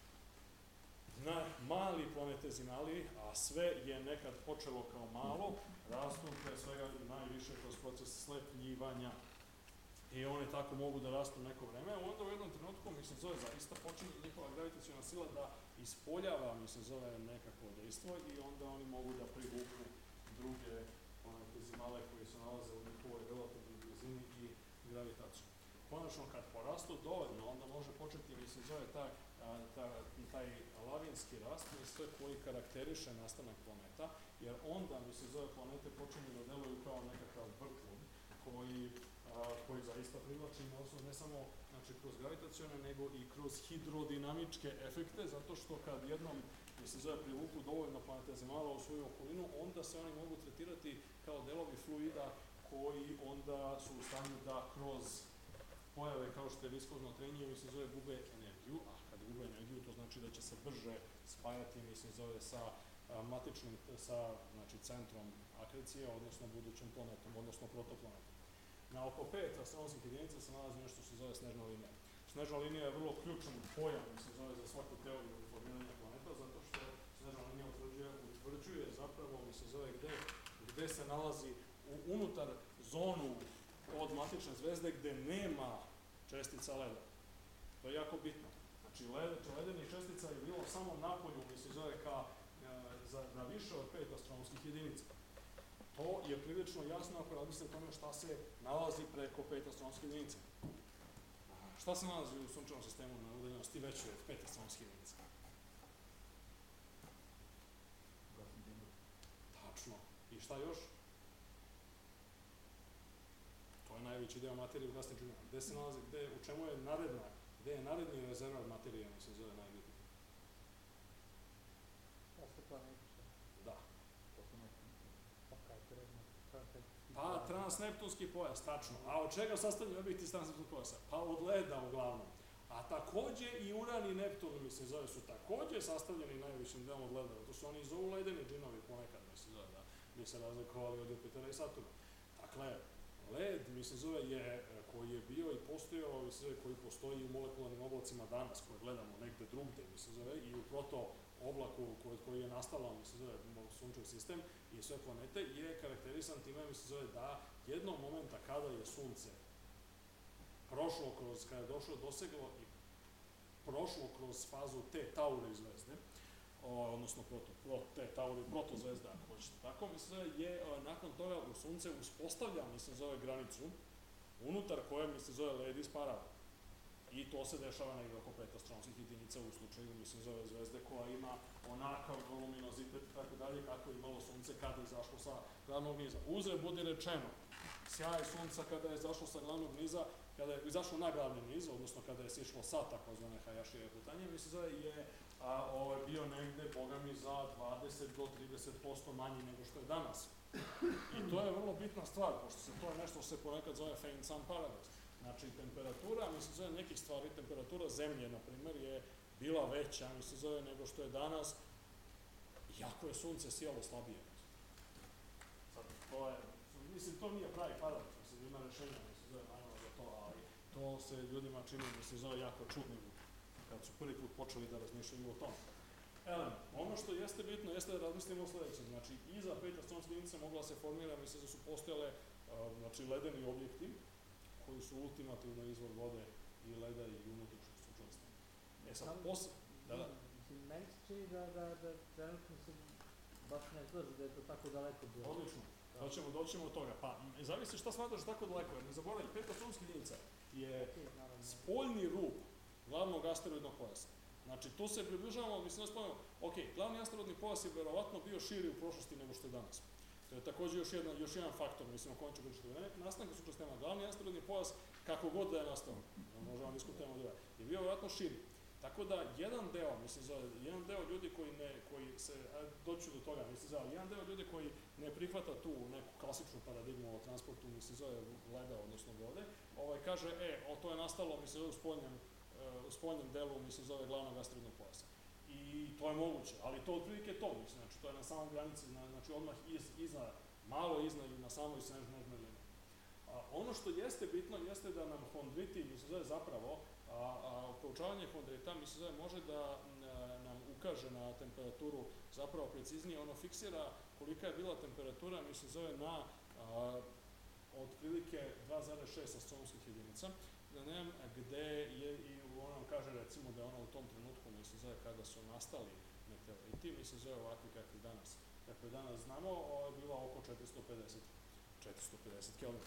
Na mali planete Zimali, a sve je nekad počelo kao malo, rastu pre svega najviše kroz proces slepljivanja. I oni tako mogu da rastu neko vreme, onda u jednom trenutku, mislim, zove zaista počinje njihova gravitaciona sila da ispoljava, mislim, zove nekako dejstvo i onda oni mogu da privuku druge planete Zimale koji se nalaze u njihovoj relativnoj blizini i gravitaciju. Konačno, kad porastu dovoljno, onda može početi, mislim, zove ta, ta, taj lavinski rast, mislim, koji karakteriše nastanak planeta, jer onda, mislim, zove planete počinju da deluju kao nekakav vrtlog koji koji zaista privlači ne samo znači, kroz gravitacione, nego i kroz hidrodinamičke efekte, zato što kad jednom se zove privuku dovoljno planete Zimala u svoju okolinu, onda se oni mogu tretirati kao delovi fluida koji onda su u stanju da kroz pojave kao što je viskozno trenje, mislim, zove gube energiju, a kad gube energiju, to znači da će se brže spajati, mislim, zove sa matičnim, sa znači, centrom akrecije, odnosno budućim planetom, odnosno protoplanetom. Na oko pet astronomskih jedinica se nalazi nešto što se zove snežna linija. Snežna linija je vrlo ključan pojam, se zove za svaku teoriju formiranja planeta, zato što snežna linija utvrđuje, utvrđuje zapravo, mi se zove gde, gde se nalazi u, unutar zonu od matične zvezde gde nema čestica leda. To je jako bitno. Znači, led, ledenih čestica je bilo samo napolju, mi se zove ka, za, na više od pet astronomskih jedinica. je prilično jasno ako razmislite o tome šta se nalazi preko pet astronomske jedinice. Šta se nalazi u sunčevom sistemu na udaljenosti većoj od pet astronomske jedinice? Tačno. I šta još? To je najveći deo materije u gasnim činima. Gde se nalazi, gde, u čemu je naredna, gde je naredni rezervar materije, mislim, zove najbitnije? Posle planete. Da. Posle Neptuna. Pa kaj, transneptunski Pa, transneptunski pojas, tačno. A od čega sastavljaju objekti iz transneptunskog pojasa? Pa od leda uglavnom. A takođe i Uran i Neptun, mislim, zove, su takođe sastavljeni najvećim delom od leda. To su oni i zovu ledeni džinovi ponekad, mislim, zove, da bi se razlikovali od Jupitera i Saturna. Dakle, led, mislim, zove, je, koji je bio i postojao, mislim, zove, koji postoji u molekularnim oblacima danas, koje gledamo negde drugde, mislim, zove, i u proto oblaku koji, koji je nastala, mislim, zove, sunčev sistem i sve planete, je karakterisan time, mislim, zove, da jednog momenta kada je sunce prošlo kroz, kada je došlo, doseglo i prošlo kroz fazu te Tauri zvezde, o, odnosno proto, proto, te Tauri protozvezde, ako hoćete tako, mislim, zove, je o, nakon toga u sunce uspostavlja, mislim, zove, granicu, unutar koje, mislim, zove, led isparava. I to se dešava negdje oko pet astronomskih jedinica u slučaju, mislim, zove zvezde koja ima onakav luminozitet i tako dalje, kako je imalo sunce kada je izašlo sa glavnog niza. Uzre budi rečeno, sjaj sunca kada je izašlo sa glavnog niza, kada je izašlo na glavni niz, odnosno kada je sišlo sa takozvane Hayashijeve putanje, mislim, zove, je a, ovo, bio negde, boga mi, za dvadeset do trideset posto manji nego što je danas. I to je vrlo bitna stvar, pošto se to je nešto što se ponekad zove faint sun paradox. Znači, temperatura, mislim, zove nekih stvari, temperatura zemlje, na primjer, je bila veća, mislim, zove, nego što je danas, iako je sunce sijalo slabije. Sad, to je, mislim, to nije pravi paradoks, mislim, ima rešenja, mislim, zove, naravno za to, ali to se ljudima čini, mislim, zove, jako čudnim, kad su prvi put počeli da razmišljaju o tom. Element, ono što jeste bitno, jeste da razmislimo o sledećem, znači, iza pet astronomske jedinice mogla se formira, mislim, da su postojale, znači, ledeni objekti, koji su ultimativno izvor vode i leda i unutrašnjost sunčevstva. E sad, posle... Da, da. Mislim, meni se čini da, da, da trenutno se baš ne zlazi da je to tako daleko bilo. Odlično. Doćemo, doćemo od toga. Pa, zavisi šta smatraš tako daleko, jer ne zaboravim, pet astronomskih jedinica je spoljni rub glavnog asteroidnog pojasa. Znači, tu se približavamo, mislim da spomenu, ok, glavni asteroidni pojas je verovatno bio širi u prošlosti nego što je danas. To je takođe još, jedna, još jedan faktor, mislim, o kojem ću pričati. U nastanku sunčevog sistema, glavni asteroidni pojas, kako god da je nastao, možemo diskutujemo da je bio vjerojatno širi. Tako da, jedan deo, mislim, zove, jedan deo ljudi koji ne, koji se, doću do toga, mislim, zove, jedan deo ljudi koji ne prihvata tu neku klasičnu paradigmu o transportu, mislim, zove, leda, odnosno vode, ovaj, kaže, e, o, to je nastalo, mislim, zove, u spoljnjem, u spoljnjem delu, mislim, zove, glavnog asteroidnog pojasa. I to je moguće, ali to otprilike to, mislim, znači to je na samom granici, znači odmah iz, iza, malo iznad i na samoj snežnoj liniji. Ono što jeste bitno, jeste da nam hondriti, mislim, zove zapravo, a, a proučavanje hondrita, mislim, zove može da a, nam ukaže na temperaturu, zapravo preciznije, ono fiksira kolika je bila temperatura, mislim, zove na a, otprilike dva zarez šest astronomskih jedinica, da ne, gde je i ono kaže recimo da je ona u tom trenutku, mislim, zove kada su nastali meteoriti, mislim, zove ovakvi kakvi danas, kakvi danas znamo, o, je bila oko četiristo pedeset kelvina.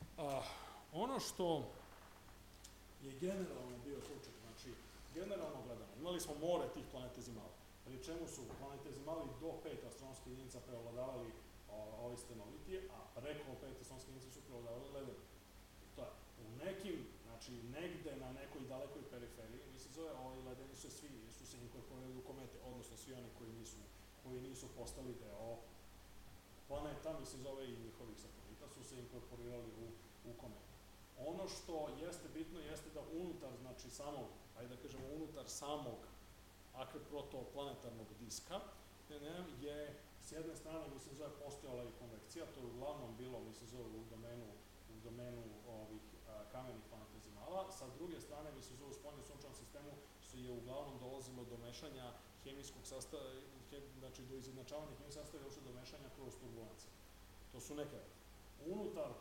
Ono što je generalno bio slučaj, znači, generalno gledano, imali smo more tih planetezimala, pri čemu su planetezimali do pet astronomskih jedinica prevladavali ovi stenovitije, a preko pet astronomskih jedinica su prevladavali ledeni. To je, u nekim, znači negde na nekoj dalekoj periferiji, mislim, zove, ovi ledeni su svi, su se inkorporirali u komete, odnosno svi oni koji nisu, koji nisu postali deo planeta, mislim, zove, i njihovih satelita, su se inkorporirali u, u komete. Ono što jeste bitno, jeste da unutar, znači, samog, ajde da kažemo, unutar samog akreprotoplanetarnog diska, je, s jedne strane, mislim, zove, postojala i konvekcija, to je uglavnom bilo, mislim, zove, u domenu u domenu ovih a, kamenih planetezimala. Sa druge strane, mislim, zove, u spoljnom sunčevom sistemu su je uglavnom dolazilo do mešanja hemijskog sastava, hem, znači do izjednačavanja hemijskog sastava i uopšte do mešanja kroz turbulencije. To su neke već. Unutar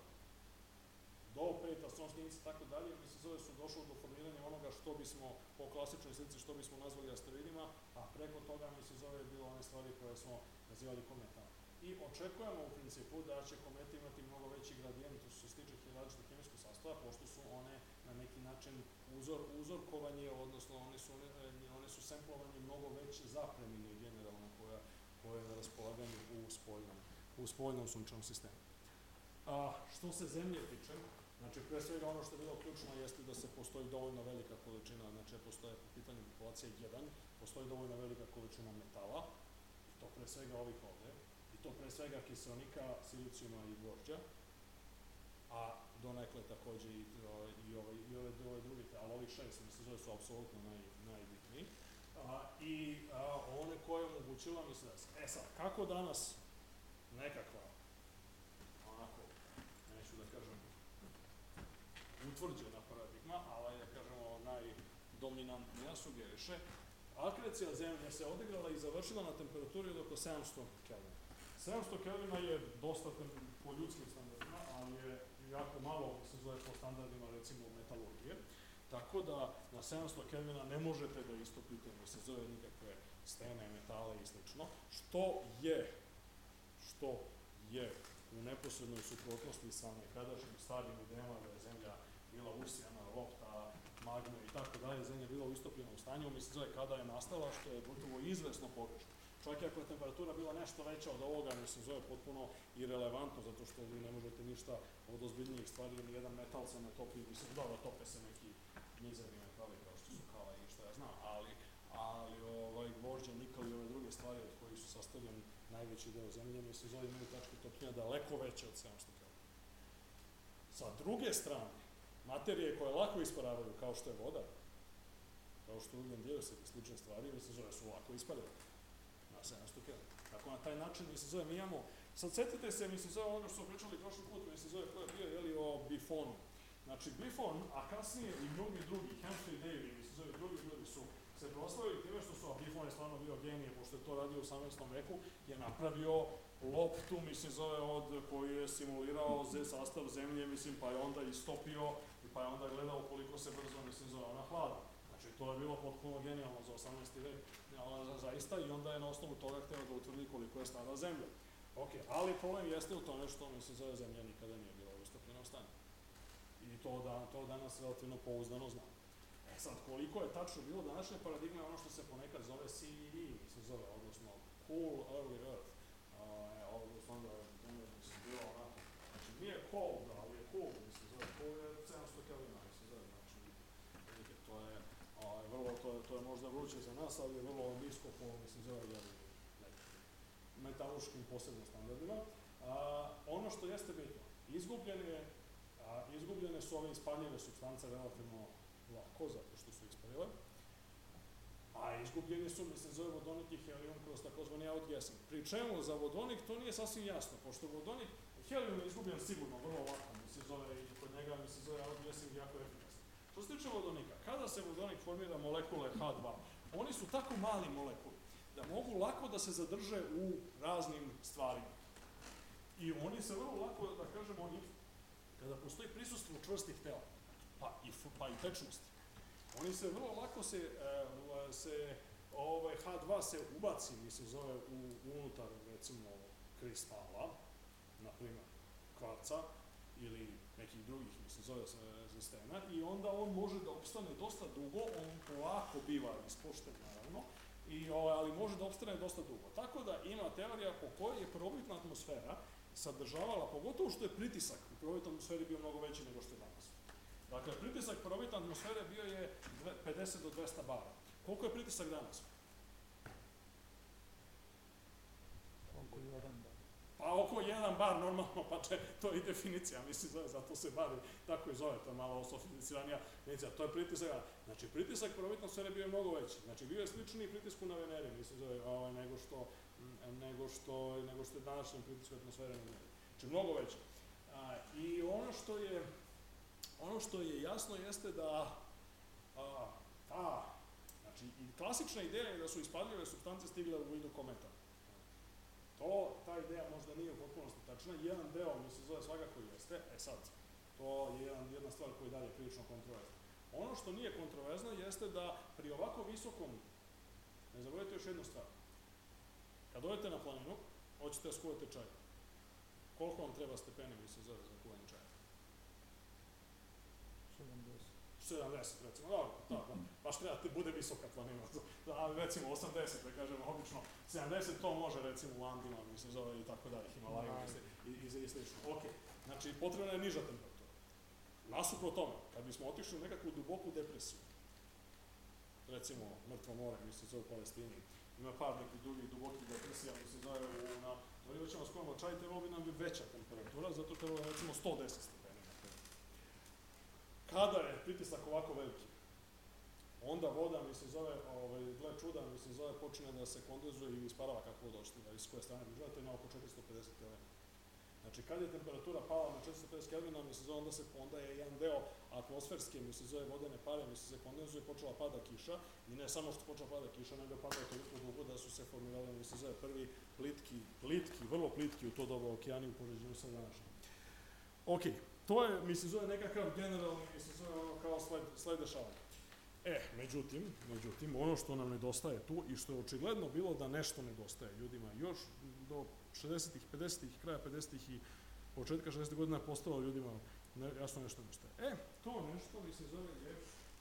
do pet astronomskih jedinica tako dalje, mislim, zove, su došlo do formiranja onoga što bismo, po klasičnoj slici, što bismo nazvali asteroidima, a preko toga, mislim, zove, bilo one stvari koje smo nazivali kometama. i očekujemo u principu da će komete imati mnogo veći gradijent što se tiče različitog hemijskog sastava, pošto su one na neki način uzor, uzorkovanje, odnosno one su, one su semplovanje mnogo veće zapremine generalno koja, koja je na raspolaganju u spoljnom, u spoljnom sunčanom sistemu. A, što se zemlje tiče, znači pre svega ono što je bilo ključno jeste da se postoji dovoljno velika količina, znači postoje po pitanju populacije jedan, postoji dovoljno velika količina metala, i to pre svega ovih ovde, i to pre svega kiseonika, silicijuma i gvožđa, a donekle takođe i, i, ove, i ove, ove druge, ali ovih šest, mislim, zove su apsolutno naj, najbitniji. A, I a, one koje je omogućila, mislim da se, e sad, kako danas nekakva, onako, neću da kažem, utvrđena paradigma, ali da kažemo najdominantnija sugeriše, akrecija zemlje se odigrala i završila na temperaturi od oko sedamsto kelvina. sedamsto kelvina je dosta po ljudskim standardima, ali je jako malo se zove po standardima recimo metalurgije, tako da na sedamsto kelvina ne možete da istopite, ne se zove nikakve stene, metale i slično, što je, što je u neposrednoj suprotnosti sa nekadašnjim starim idejama da je zemlja bila usijana, lopta, magme i tako dalje, zemlja je bila u istopljenom stanju, mislim zove kada je nastala, što je gotovo izvesno pogrešno. Čak i ako je temperatura bila nešto veća od ovoga, mislim zove potpuno irelevantno, zato što vi ne možete ništa od ozbiljnijih stvari, ni jedan metal se ne topi, mislim da tope se neki mizerni metali kao što su kala i šta ja znam, ali, ali ovaj, gvožđe, nikal i ove druge stvari od kojih su sastavljeni najveći deo zemlje, mislim zove imaju tačke topljenja daleko veće od sedamsto kelvina. Sa druge strane, materije koje lako isparavaju, kao što je voda, kao što je ugljen dioksid i slične stvari, mislim zove su lako isparavaju na sedamsto kelvina. Tako na taj način, mislim zove, mi imamo, sad setite se, mislim zove ono što smo pričali prošli put, mislim zove ko je bio, jeli, o bifonu. Znači, bifon, a kasnije i mnogi drugi, Humphrey Davy, mislim zove, drugi ljudi su se proslavili time što su, a Bifon je stvarno bio genije, pošto je to radio u osamnaestom veku, je napravio loptu, mislim, zove, od koju je simulirao sastav zemlje, mislim, pa je onda istopio, pa je onda gledao koliko se brzo, mislim, zove, ona hlada. Znači, to je bilo potpuno genijalno za osamnaesti vek, zaista, i onda je na osnovu toga hteo da utvrdi koliko je stara zemlja. Ok, ali problem jeste u tome što, mislim, zove, zemlja nikada nije bila u istopljenom stanju. I to, da, to danas relativno pouzdano znamo. E sad, koliko je tačno bilo današnje paradigme, ono što se ponekad zove C E E, se zove, odnosno Cool Early Earth, uh, odnosno onda se bilo onako, znači nije cold, ali je cool, mislim, zove, cool je sedamsto kelvina, mislim, zove, znači, vidite, to je, uh, vrlo, to je, to je možda vruće za nas, ali je vrlo nisko po, mislim, zove, jeli, metalurškim posebnim standardima. Uh, ono što jeste bitno, izgubljen je, uh, izgubljene su ove ispaljene supstance relativno lako, zato što su isparile, a izgubljeni su, mislim, zove vodonik i helijum kroz takozvani outgassing. Pri čemu za vodonik to nije sasvim jasno, pošto vodonik, helijum je izgubljen sigurno, vrlo lako, mislim, zove i kod njega, mislim, zove outgassing jako efikasan. Što se tiče vodonika, kada se vodonik formira molekule H dva, oni su tako mali molekuli da mogu lako da se zadrže u raznim stvarima. I oni se vrlo lako, da kažemo, oni, kada postoji prisustvo čvrstih tela, pa i, pa i tečnosti. Oni se vrlo lako se, e, se ovaj, H dva se ubaci, mislim, zove u, unutar, recimo, kristala, na primjer, kvarca ili nekih drugih, mislim, zove se stena, i onda on može da opstane dosta dugo, on polako biva ispošten, naravno, i, ovaj, ali može da opstane dosta dugo. Tako da ima teorija po kojoj je prvobitna atmosfera sadržavala, pogotovo što je pritisak u prvobitnoj atmosferi bio mnogo veći nego što je danas. Dakle, pritisak prvobitne atmosfere bio je pedeset do dvesta bara. Koliko je pritisak danas? Oko jedan bar. Pa oko jedan bar, normalno, pa če, to je i definicija, mislim, zove, zato se bar tako i zove, to je malo sofisticiranija definicija, to je pritisak, znači pritisak prvobitne atmosfere bio je mnogo veći, znači bio je sličniji pritisku na Veneri, mislim, zove, ovaj, nego što, nego što, nego što je današnji pritisak atmosfere na Veneri, znači mnogo veći. A, i ono što je, Ono što je jasno jeste da a, ta, znači, i klasična ideja je da su ispadljive supstance stigle u vidu kometa. To, ta ideja možda nije u potpunosti tačna, jedan deo, mislim, zove svakako jeste, e sad, to je jedan, jedna stvar koja je dalje prilično kontroverzna. Ono što nije kontroverzno jeste da pri ovako visokom, ne zaboravite još jednu stvar, kad odete na planinu, hoćete da skuvate čaj. Koliko vam treba stepeni, mislim, zove za kuvanje čaja? sedamdeset. sedamdeset, recimo, dobro, da, baš treba da bude visoka planina, ali recimo osamdeset, da kažemo, obično, sedamdeset to može, recimo, u Andima, mislim, zove i tako dalje, Himalaju i, i, i slično. Ok, znači, potrebna je niža temperatura. Nasuprot tome, kad bismo otišli u nekakvu duboku depresiju, recimo, mrtvo more, mislim, zove u Palestini, ima par nekih drugih dubokih depresija, mislim, zove u, na, ali hoćemo skuvamo čaj, trebalo bi nam bi veća temperatura, zato trebalo je, recimo, sto deset stepeni. Kada je pritisak ovako veliki, onda voda, mislim, zove, ovaj, gle čuda, mislim, zove, počne da se kondenzuje i isparava kako god hoćete, da iz koje strane bi gledate, na oko četiristo pedeset kelvina. Znači, kad je temperatura pala na četiristo pedeset kelvina, mislim, zove, onda, se, onda je jedan deo atmosferske, mislim, zove, vodene pare, mislim, se kondenzuje, počela pada kiša, i ne samo što počela pada kiša, nego pada toliko dugo da su se formirali, mislim, zove, prvi plitki, plitki, vrlo plitki u to doba okeani u poređenju sa današnjim. Okej. To je, mislim, zove nekakav generalni, mislim, zove ono kao sled, sled dešavanja. E, međutim, međutim, ono što nam nedostaje tu i što je očigledno bilo da nešto nedostaje ljudima još do šezdesetih, pedesetih, kraja pedesetih i početka šezdesetih godina postalo ljudima ne, jasno nešto nedostaje. E, to nešto, mislim, zove je,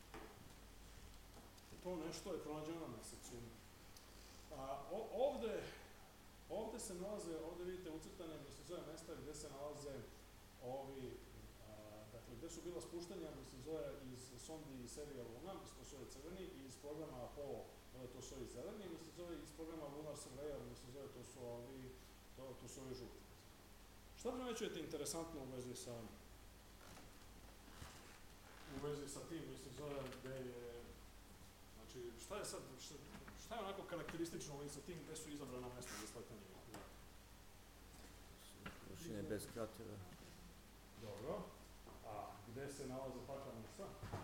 to nešto je pronađeno na mesecu. A, o, ovde, ovde se nalaze, ovde vidite ucrtane, mislim, zove mesta gde se nalaze ovi, dakle, gde su bila spuštanja, mislim, zove iz sondi iz serije Luna, mislim, to su ovi crveni, i iz programa Apollo, to su ovi zeleni, mislim, zove iz programa Lunar Surveyor, mislim, zove, to su ovi, to, to su ovi žuti. Šta primećujete interesantno u vezi sa, u vezi sa tim, mislim, zove, gde je, znači, šta je sad, šta, šta je onako karakteristično u vezi sa tim gde su izabrana mesta za sletanje? Površine bez kratera. Dobro. A gde se nalaze takva mesta?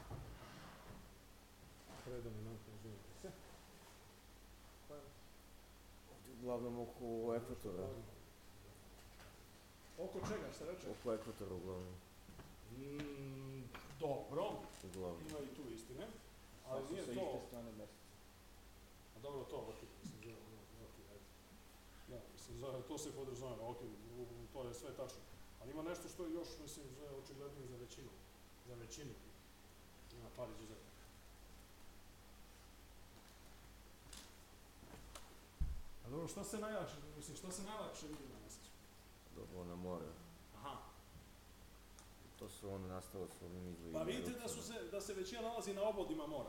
Predominantno izvinite se. Uglavnom oko ekvatora. Oko čega ste reče? Oko ekvatora uglavnom. Mm, dobro. Uglavnom. Ima i tu istine. Ali nije to... Sa iste strane meseca. A dobro, to, ok, mislim, zove, ok, ajde. Da, mislim, zove, to se podrazumeva, ok, to je sve tačno. Ali ima nešto što je još, mislim, zove očiglednije za većinu. Za većinu. Ima par izuzetnika. A dobro, šta se najlakše, mislim, šta se najlakše vidi na mesecu? Dobro, na more. Aha. To su onda nastalo s ovim izvojima. Pa vidite da, su se, da se većina nalazi na obodima mora.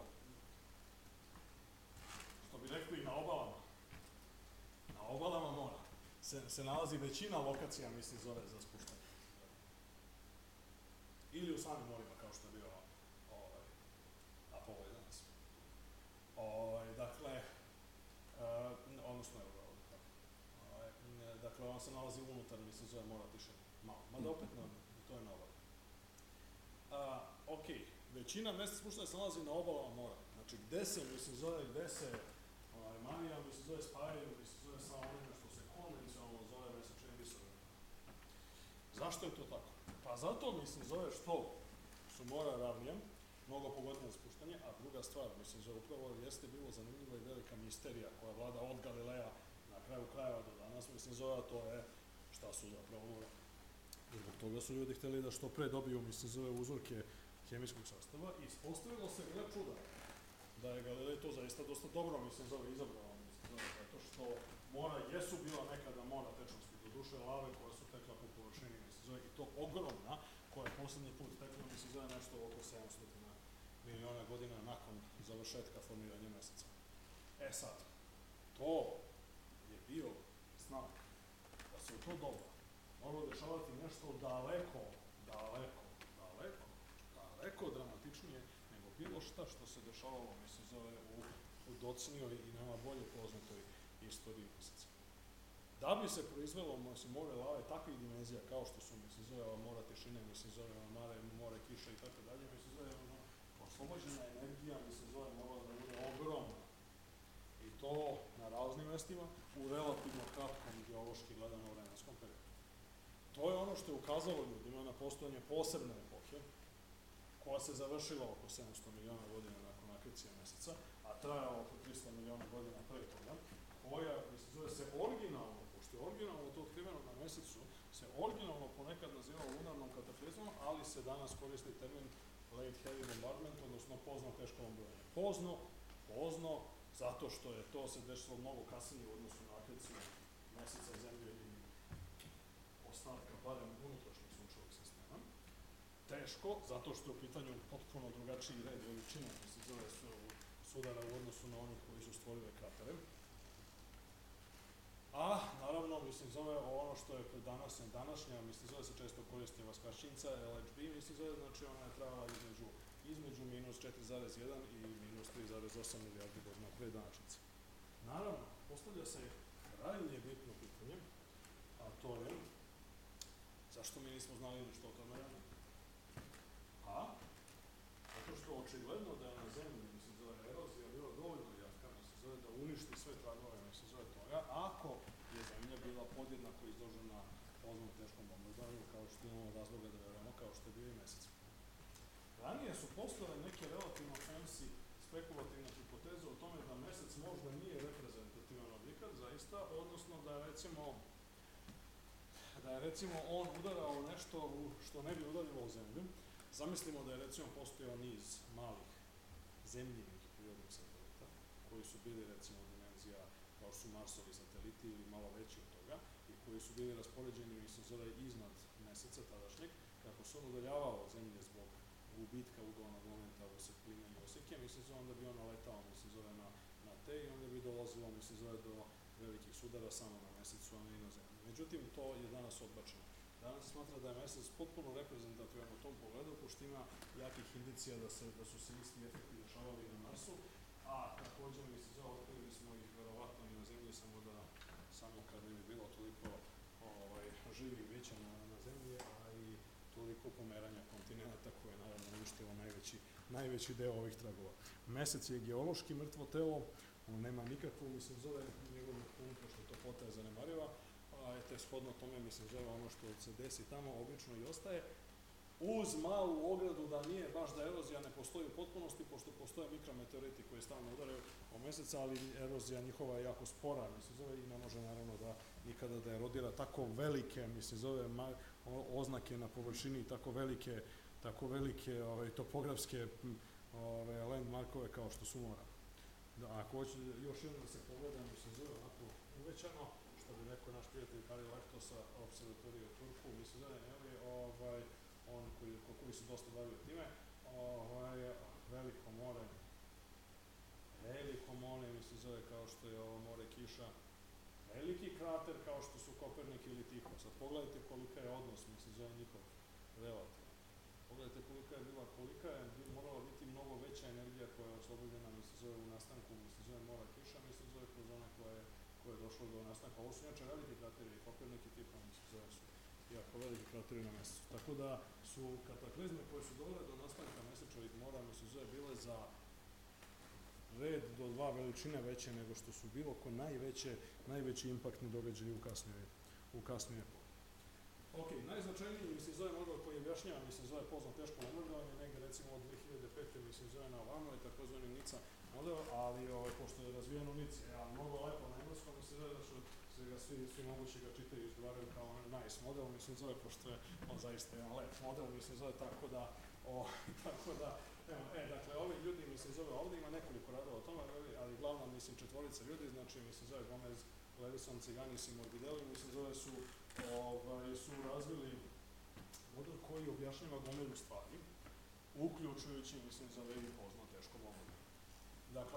Što bi rekli na obalama. Na obalama mora. Se, se nalazi većina lokacija, mislim, zove za spuštanje. Ili u samim morima, kao što je bio ovaj, Apollo jedanaest. Ovaj, dakle, uh, odnosno Euro, ovaj, dakle, on se nalazi unutar, mislim, zove mora tišina. Malo, mada opet na, to je na obali. Uh, ok, većina mesta spuštanja se nalazi na obalama mora. Znači, gde se, mislim, zove, gde se ovaj, manija, mislim, zove spajaju, mislim, zove sa onime što se konvencionalno zove mesečnim visoravima. Zašto je to tako? Pa zato, mislim, zove što su mora ravnija, mnogo pogodnije spuštanje, a druga stvar, mislim, zove upravo jeste bilo zanimljiva i velika misterija koja vlada od Galileja na kraju krajeva do danas, mislim, zove, a to je šta su zapravo mora. I zbog toga su ljudi hteli da što pre dobiju, mislim, zove uzorke hemijskog sastava i ispostavilo se, gle čuda, da je Galilej to zaista dosta dobro, mislim, zove izabrao, mislim, zove, zato što mora jesu bila nekada mora tečnosti, do duše lave koja su tekla po površini, mislim, zove, i to ogromna, koja je poslednji put tekla, mislim, zove nešto oko sedamsto miliona godina nakon završetka formiranja meseca. E sad, to je bio znak da se u to doba moglo dešavati nešto daleko, daleko, daleko, daleko dramatičnije nego bilo šta što se dešavalo, mislim, zove u, u docnijoj i nama bolje poznatoj istoriji meseca. Da bi se proizvelo, mislim, more lave takvih dimenzija kao što su, mislim, zove mora tišine, mislim, zove mare, more kiše i tako dalje, mislim, zove ono, oslobođena energija, mislim, zove mogla da bude ogromna. I to na raznim mestima u relativno kratkom geološki gledano vremenskom periodu. To je ono što je ukazalo ljudima na postojanje posebne epohe, koja se završila oko sedamsto miliona godina nakon akrecije meseca, a trajala oko tristo miliona godina pre toga, koja, mislim, zove se originalno, pošto praktički originalno to otkriveno na mesecu se originalno ponekad nazivalo lunarnom kataklizmom, ali se danas koristi termin late heavy bombardment, odnosno pozno teško bombardovanje. Pozno, pozno, zato što je to se desilo mnogo kasnije u odnosu na akreciju meseca, zemlje i ostatka, barem unutrašnjeg sunčevog sistema. Teško, zato što je u pitanju potpuno drugačiji red veličina, se zove su sudara u odnosu na onih koji su stvorili kratere. A, naravno, mislim, zove ono što je pred danas, današnja, mislim, zove se često koristi vaskarščinca, L H B, mislim, zove, znači ona je trajala između, između minus četiri zarez jedan i minus tri zarez osam milijardi godina pre današnjice. Naravno, postavlja se krajnje bitno pitanje, a to je, zašto mi nismo znali ništa o tome ranije? A, zato što očigledno da je na zemlji, mislim, zove erozija bila dovoljno jaka, mislim, zove da uništi sve tragove, mislim, zove toga, ako je zemlja bila podjednako izložena poznom teškom bombardovanju, kao što imamo razloga da verujemo, kao što je bio i mesec. Ranije su postojale neke relativno fancy spekulativne hipoteze o tome da mesec možda nije reprezentativan objekat, zaista, odnosno da je recimo da je recimo on udarao nešto u što ne bi udarilo u zemlju. Zamislimo da je recimo postojao niz malih zemljinih prirodnih satelita, koji su bili recimo dimenzija kao su Marsovi sateliti ili malo veći od toga i koji su bili raspoređeni, mislim, zove iznad meseca tadašnjeg, kako se on udaljavao od zemlje zbog gubitka ugalnog momenta osepline i oseke, mislim, zove onda bi on naletao, mislim, zove na, na te i onda bi dolazilo, mislim, zove do velikih sudara samo na mesecu, a ne i na zemlji. Međutim, to je danas odbačeno. Danas se smatra da je mesec potpuno reprezentativan u tom pogledu, pošto ima jakih indicija da, se, da su se isti efekti dešavali i na Marsu, a također, mislim, zove, otkrili smo ih verovatno i na zemlji, samo da, samo kad ne bi bilo toliko ovaj, živih bića na, na zemlji, a i toliko pomeranja kontinenta koje je naravno uništilo najveći, najveći deo ovih tragova. Mesec je geološki mrtvo telo, on nema nikakvu, mislim, zove njegovu punu, pošto toplota je zanemariva, a te shodno tome, mislim, zove ono što se desi tamo, obično i ostaje, uz malu ogradu da nije baš da erozija ne postoji u potpunosti, pošto postoje mikrometeoriti koji stalno udaraju o meseca, ali erozija njihova je jako spora, mislim, zove, i ne može naravno da nikada da erodira tako velike, mislim, zove, ma, oznake na površini, tako velike, tako velike ovaj, topografske ovaj, landmarkove kao što su mora. Da, ako hoće još jednom da se pogleda, mislim, zove onako uvećano, što bi neko naš prijatelj Kari Lektosa observatorije u Turku, mislim, zove, ovaj, on koji, koji se dosta bavio time, ovaj, veliko more, veliko more, mislim, zove kao što je ovo more kiša, veliki krater kao što su Kopernik ili Tiho. Sad pogledajte kolika je odnos, mislim, zove njihov relativ. Pogledajte kolika je bila, kolika je morala biti mnogo veća energija koja je oslobodljena, mislim, zove u nastanku, mislim, zove mora kiša, mislim, zove kroz one koje, koje je došlo do nastanka. Ovo su inače veliki krateri, i Kopernik i Tiho, mislim, zove su jako veliki krateri na mesecu. Tako da su kataklizme koje su dovele do nastanka mesečevih mora, mislim, zove bile za red do dva veličine veće nego što su bilo ko najveće, najveći impaktni događaj u kasnije, u kasnije epohi. Ok, najznačajniji, mislim, zove model koji objašnjava, mislim, zove poznat teško bombardovanje, negde recimo od dve hiljade pete. mislim, zove na ovamo je takozvani Nica model, ali ovaj, pošto je razvijen u Nici, a mnogo lepo na engleskom, mislim, zove da su se ga svi, svi mogući ga čitaju i izgovaraju kao nice model, mislim, zove, pošto je on zaista jedan lep model, mislim, zove tako da, o, tako da, evo, e, dakle, ovi ljudi, mislim, zove ovdje, ima nekoliko radova o tome, ali glavna, mislim, četvorica ljudi, znači, mislim, zove Gomez, Levison, Ciganis i Morbidelli, mislim, zove su, ovaj, su razvili model koji objašnjava gomilu stvari, uključujući, mislim, zove i pozno teško bombardovanje. Dakle,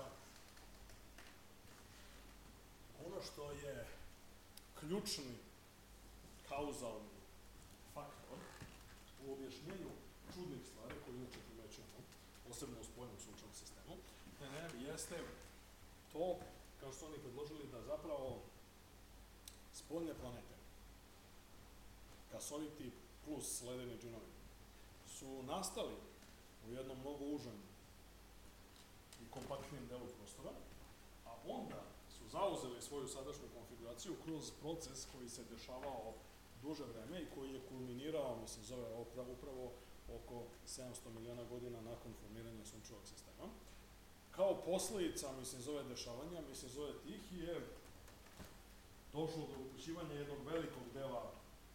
ono što je ključni kauzalni faktor u objašnjenju čudnih stvari koje inače primećujemo, posebno u spoljnom sunčevom sistemu, ne, jeste to, kao što su oni predložili, da zapravo spoljne planete, gasoviti plus ledeni džinovi, su nastali u jednom mnogo užem i kompaktnijem delu prostora, a onda su zauzeli svoju sadašnju konfiguraciju kroz proces koji se dešavao duže vreme i koji je kulminirao, mislim, zove upravo oko sedamsto miliona godina nakon formiranja sunčevog sistema. Kao posledica, mislim, zove dešavanja, mislim, zove tih je došlo do upućivanja jednog velikog dela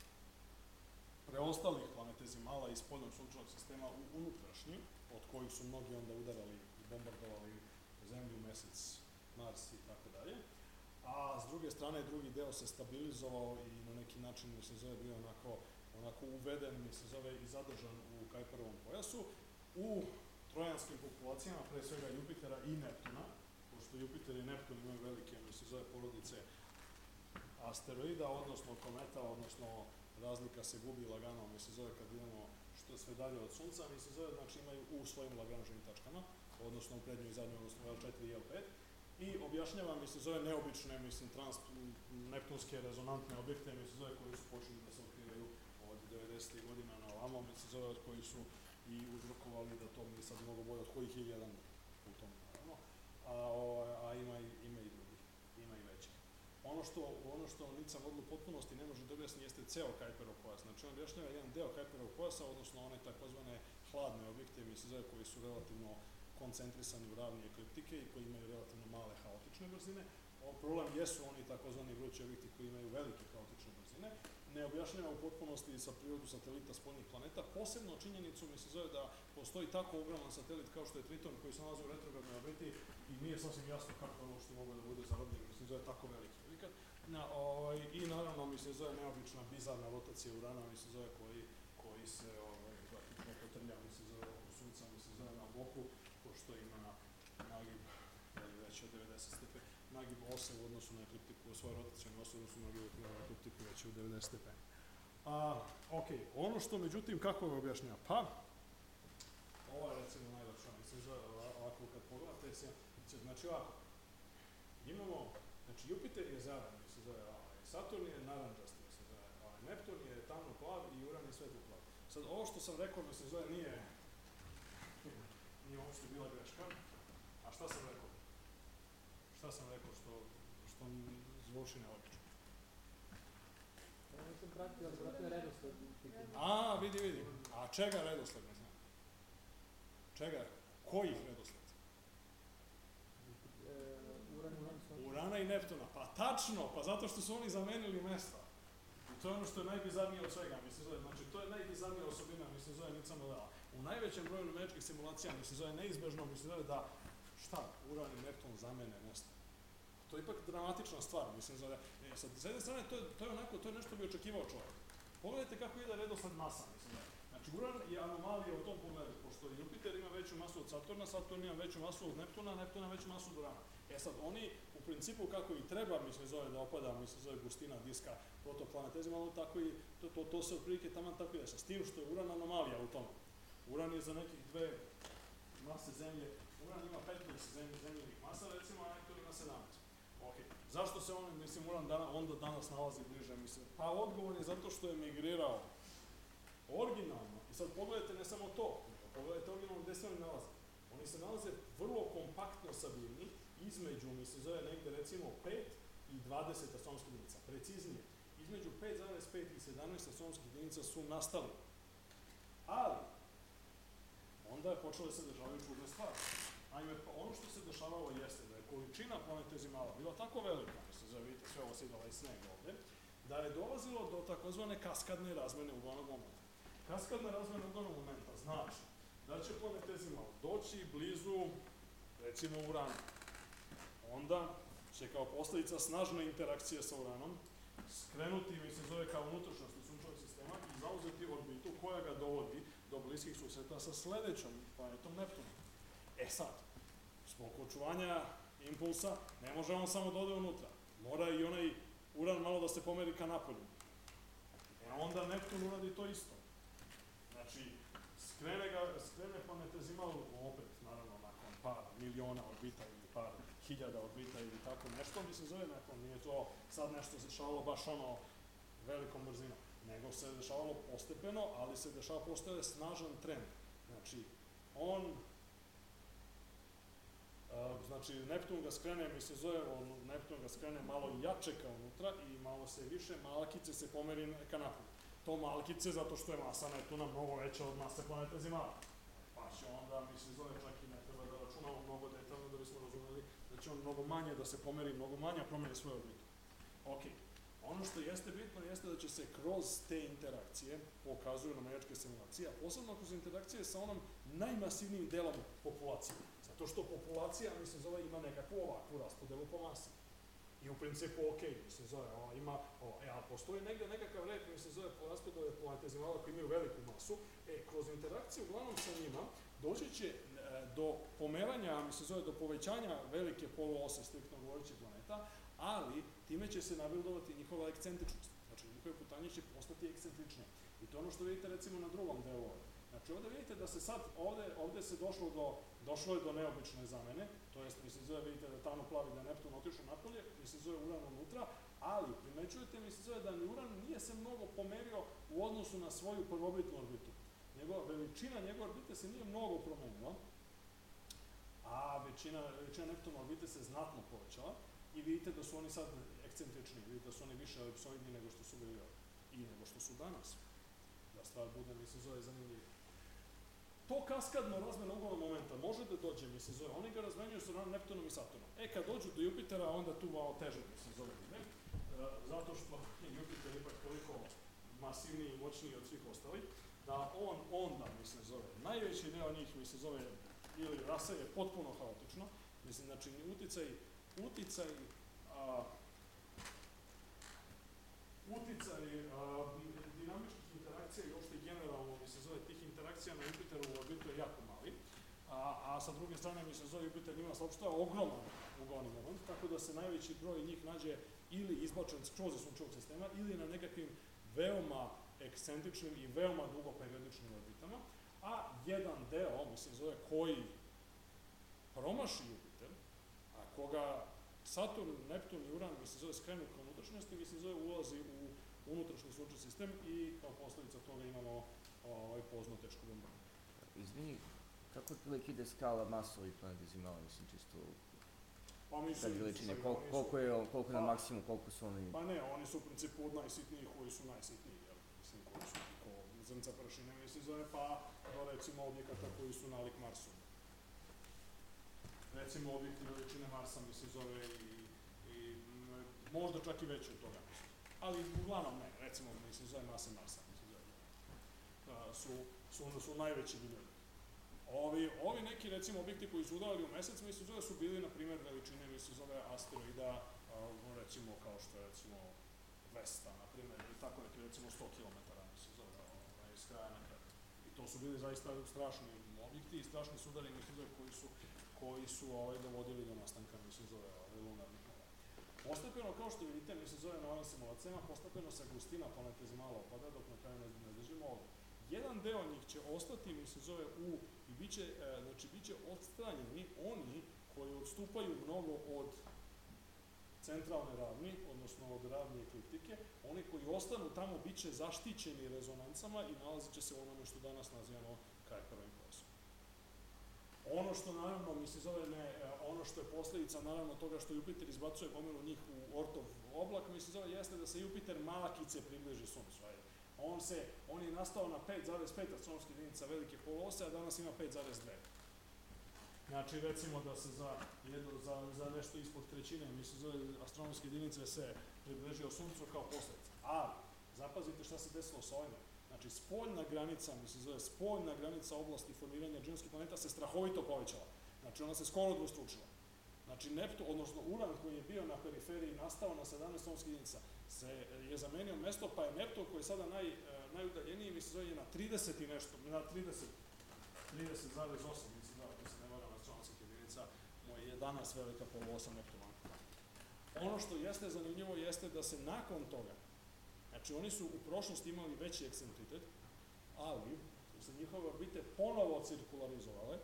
preostalih planetezimala iz spoljnog sunčevog sistema u unutrašnji, od kojih su mnogi onda udarali i bombardovali Zemlju, Mesec, Mars i tako dalje. A s druge strane, drugi deo se stabilizovao i na neki način, mi se zove, bio onako, onako uveden, mi se zove, i zadržan u Kajperovom pojasu. U trojanskim populacijama, pre svega Jupitera i Neptuna, pošto Jupiter i Neptun imaju velike, mi se zove, porodice asteroida, odnosno kometa, odnosno razlika se gubi lagano, mi se zove, kad idemo što sve dalje od Sunca, mi se zove, znači imaju u svojim Lagranževim tačkama, odnosno u prednjoj i zadnjoj, odnosno L četiri i L pet, i objašnjava, mi se zove, neobične, mislim, trans, neptunske rezonantne objekte, mi se zove, koji su počeli da se otkrivaju od devedesetih godina na ovamo, mi se zove, od koji su i uzrokovali da to mi sad mnogo bolje, od kojih je jedan u tom, naravno, a, a, a ima, i, ima i drugi, ima i većih. Ono što, ono što Nica Model u potpunosti ne može da objasni jeste ceo Kajperov pojas. Znači on objašnjava jedan deo Kajperovog pojasa, odnosno one takozvane hladne objekte, mi se zove, koji su relativno koncentrisani u ravni ekliptike i koji imaju relativno male haotične brzine. O, problem jesu oni takozvani vrući objekti koji imaju velike haotične brzine. Ne objašnjava u potpunosti sa prirodu satelita spoljnih planeta, posebno činjenicu, mi se zove, da postoji tako ogroman satelit kao što je Triton, koji se nalazi u retrogradnoj orbiti i nije sasvim jasno kako ono što mogu da bude zarobljen, mi se zove, tako veliki objekat. Na, ovaj, I naravno, mi se zove, neobična, bizarna rotacija Urana, mi se zove, koji, koji se ovaj, praktično kotrlja, mi se zove, oko Sunca, mi se zove, na boku, pošto ima nagib, već od devedeset stepeni, nagib ose u odnosu na ekliptiku, u svojoj rotacijom ose u odnosu na ekliptiku već u devedeset stepeni. A, ok, ono što, međutim, kako ga objašnjava? Pa, ovo je recimo najlepša, mislim, zove, ovako kad pogledate se, znači ovako, imamo, znači Jupiter je zelen, mi se zove, Saturn je naranđasti, mi se zove, Neptun je tamno plav i Uran je svetlo plav. Sad, ovo što sam rekao, mi se zove, nije, nije uopšte bila greška. A šta sam rekao? Šta sam rekao što, što zvuči neobično? Ja nisam pratio, ali vratno je redosled. A, vidi, vidi. A čega redosled, ne znam? Čega? Kojih redosled? Uran, Uran, Sunce. Urana i Neptuna. Pa tačno, pa zato što su oni zamenili mesta. I to je ono što je najbizarnije od svega, mi se zove, znači to je najbizarnija osobina, mi se zove Nica modela. U najvećem broju numeričkih simulacija, mi se zove neizbežno, mi se zove da, šta, Uran i Neptun zamene mesta. To je ipak dramatična stvar, mislim, zove, e, sad, s jedne strane, to je, to je onako, to je nešto bi očekivao čovjek. Pogledajte kako ide redosled masa, mislim, zove. Znači, Uran je anomalija u tom pogledu, pošto Jupiter ima veću masu od Saturna, Saturn ima veću masu od Neptuna, Neptuna veću masu od Urana. E sad, oni, u principu, kako i treba, mislim, zove, da opada, mislim, zove, gustina diska protoplanetezima, tako i, to, to, to se otprilike taman tako ide, s tim što je Uran anomalija u tom. Uran je za nekih dve mase Zemlje, Uran ima petnaest zemljenih masa, recimo, a Neptun ima sedamnaest. Ok, zašto se on, mislim, Uran dana, onda danas nalazi bliže, mislim? Pa odgovor je zato što je migrirao originalno. I sad pogledajte ne samo to, pogledajte originalno gde se oni nalaze. Oni se nalaze vrlo kompaktno sabljeni, između, mi se zove negde recimo pet i dvadeset astronomskih jedinica, preciznije. Između pet zarez pet i sedamnaest astronomskih jedinica su nastali. Ali, onda je počelo da se dešavaju čudne stvari. Naime, ono što se dešavalo jeste da je količina planetezimala bila tako velika, mi se zove, vidite, sve ovo se idala i sneg ovde, da je dolazilo do takozvane kaskadne razmene uglavnog momenta. Kaskadna razmena uglavnog momenta znači da će planetezimal doći blizu, recimo, Urana. Onda će kao posljedica snažne interakcije sa Uranom skrenuti, mi se zove, kao unutrašnjosti sunčevog sistema i zauzeti orbitu koja ga dovodi do bliskih susreta sa sledećom planetom Neptunom. E sad, zbog očuvanja impulsa ne može on samo da ode unutra. Mora i onaj Uran malo da se pomeri ka napolju. E onda Neptun uradi to isto. Znači, skrene, ga, skrene planetezimal, opet, naravno, nakon par miliona orbita ili par hiljada orbita ili tako nešto, mi se zove, nakon, nije to sad nešto se dešavalo baš ono velikom brzinom, nego se dešavalo postepeno, ali se dešava postoje snažan trend. Znači, on, uh, znači, Neptun ga skrene, mi se zove, on, Neptun ga skrene malo jače ka unutra i malo se više malkice se pomeri ka napolju. To malkice zato što je masa Neptuna mnogo veća od mase planete Zimala. Pa će onda, mi se zove, čak i ne treba da računamo mnogo detaljno da bismo razumeli da će on mnogo manje da se pomeri, mnogo manje promeni svoju orbitu. Ok. Ono što jeste bitno jeste da će se kroz te interakcije, pokazuju nam majačke simulacije, a posebno kroz interakcije sa onom najmasivnijim delom populacije. Zato što populacija, mislim, zove, ima nekakvu ovakvu raspodelu po masi. I u principu, ok, mislim, zove, ova, ima, ova, e, a postoji negde nekakav red, mislim, zove, po raspodelu planete zemljala koji imaju veliku masu, e, kroz interakciju, uglavnom sa njima, doći će e, do pomeranja, mislim, zove, do povećanja velike poluose, striktno govoreći planeta, ali time će se nabildovati njihova ekscentričnost. Znači, njihove putanje će postati ekscentričnije. I to je ono što vidite, recimo, na drugom delu ovde. Znači, ovde vidite da se sad, ovde, ovde se došlo do, došlo je do neobične zamene, to jest, mislim, zove, vidite da tamo plavi, da je Neptun otišao napolje, mislim, zove Uran unutra, ali primećujete, mislim, zove da ni Uran nije se mnogo pomerio u odnosu na svoju prvobitnu orbitu. Njegova, veličina njegove orbite se nije mnogo promenila, a većina, veličina Neptuna orbite se znatno povećala i vidite da su oni sad ekscentrični, vidite da su oni više elipsoidni nego što su bili i nego što su danas. Da stvar bude, mislim, zove zanimljivo. To kaskadno razmena ugovora momenta može da dođe, mislim, zove, oni ga razmenjuju sa ranom Neptunom i Saturnom. E, kad dođu do Jupitera, onda tu malo teže, mislim, zove ide, e, zato što je Jupiter ipak toliko masivniji i moćniji od svih ostalih, da on onda, mislim, zove, najveći deo njih, mislim, zove, ili rasa je potpuno haotično, mislim, znači, uticaj, uticaj, a, uticaj a, dinamičkih interakcija i uopšte generalno, mi se zove, tih interakcija na Jupiteru u orbitu je jako mali, a, a sa druge strane, mi se zove, Jupiter ima slabšta ogroman ugovni moment, tako da se najveći broj njih nađe ili izbačen skroz iz sunčevog sistema ili na nekakvim veoma ekscentričnim i veoma dugoperiodičnim orbitama, a jedan deo, mislim, zove, koji promaši Jupiter, a koga Saturn, Neptun i Uran, mislim, zove, skrenu kao unutrašnjosti, mislim, zove, ulazi u unutrašnji sunčev sistem i kao posledica toga imamo ovaj pozno teško bombardovanje. Izvini, kako otprilike ide skala masovi planete Zemljala, mislim, čisto Pa mislim, veličine, oni Kol, su- koliko je, koliko je na Pa- maksimum, koliko su oni... Pa ne, oni su u principu od najsitnijih koji su najsitniji, jel? Mislim, koji su ko zrnca prašine, mislim, zove, pa do recimo objekata koji su nalik Marsu. Recimo objekti veličine Marsa, mislim, zove i, i m, možda čak i veće od toga, mislim. Ali uglavnom ne, recimo, mislim, zove mase Marsa, mislim, zove. A, su, su, su najveći bili. Ovi, ovi neki, recimo, objekti koji su udarali u mesec, mislim, zove, su bili, na primjer, veličine, mislim, zove asteroida, a, recimo, kao što je, recimo, Vesta, na primjer, ili tako neki, recimo, sto kilometara, mislim, zove, ovaj, iz kraja na kraj. I to su bili zaista strašni objekti i strašni sudari, mislim, zove, koji su, koji su ovaj, dovodili do nastanka, mislim, zove, ovaj, lunarnih mora. Postepeno, kao što vidite, mislim, zove, na ovim simulacijama, postepeno se gustina planete Zemljala opada, dok na kraju ne, ne držimo ovdje. Jedan deo njih će ostati, mislim, zove, u, i bit će, e, znači, bit će odstranjeni oni koji odstupaju mnogo od centralne ravni, odnosno od ravni ekliptike, oni koji ostanu tamo bit će zaštićeni rezonancama i nalazit će se u onome što danas nazivamo Kuiperovim pojasom. Ono što naravno, mislim, zove, ne, ono što je posljedica naravno toga što Jupiter izbacuje gomilu njih u Ortov oblak, mislim, zove, jeste da se Jupiter malakice približi Suncu. Ajde. On, se, on je nastao na pet zarez pet astronomskih jedinica velike poluose, a danas ima pet zarez dve. Znači, recimo da se za, jedno, za, za nešto ispod trećine, mislim, zove, astronomske jedinice se približio Suncu kao posljedica. Ali, zapazite šta se desilo sa ovima. Znači, spoljna granica, mislim, zove, spoljna granica oblasti formiranja džinskih planeta se strahovito povećala. Znači, ona se skoro dvostručila. Znači, Neptun, odnosno Uran koji je bio na periferiji, nastao na sedamnaest astronomskih jedinica, se je zamenio mesto, pa je Neptun koji je sada naj, najudaljeniji, mislim, zove, je na trideset i nešto, na trideset, trideset zarez osam, mislim, da, ako se ne varam, astronomskih jedinica, moj je danas velika poluosa Neptuna. Ono što jeste zanimljivo jeste da se nakon toga, znači oni su u prošlosti imali veći ekscentritet, ali su se njihove orbite ponovo cirkularizovale.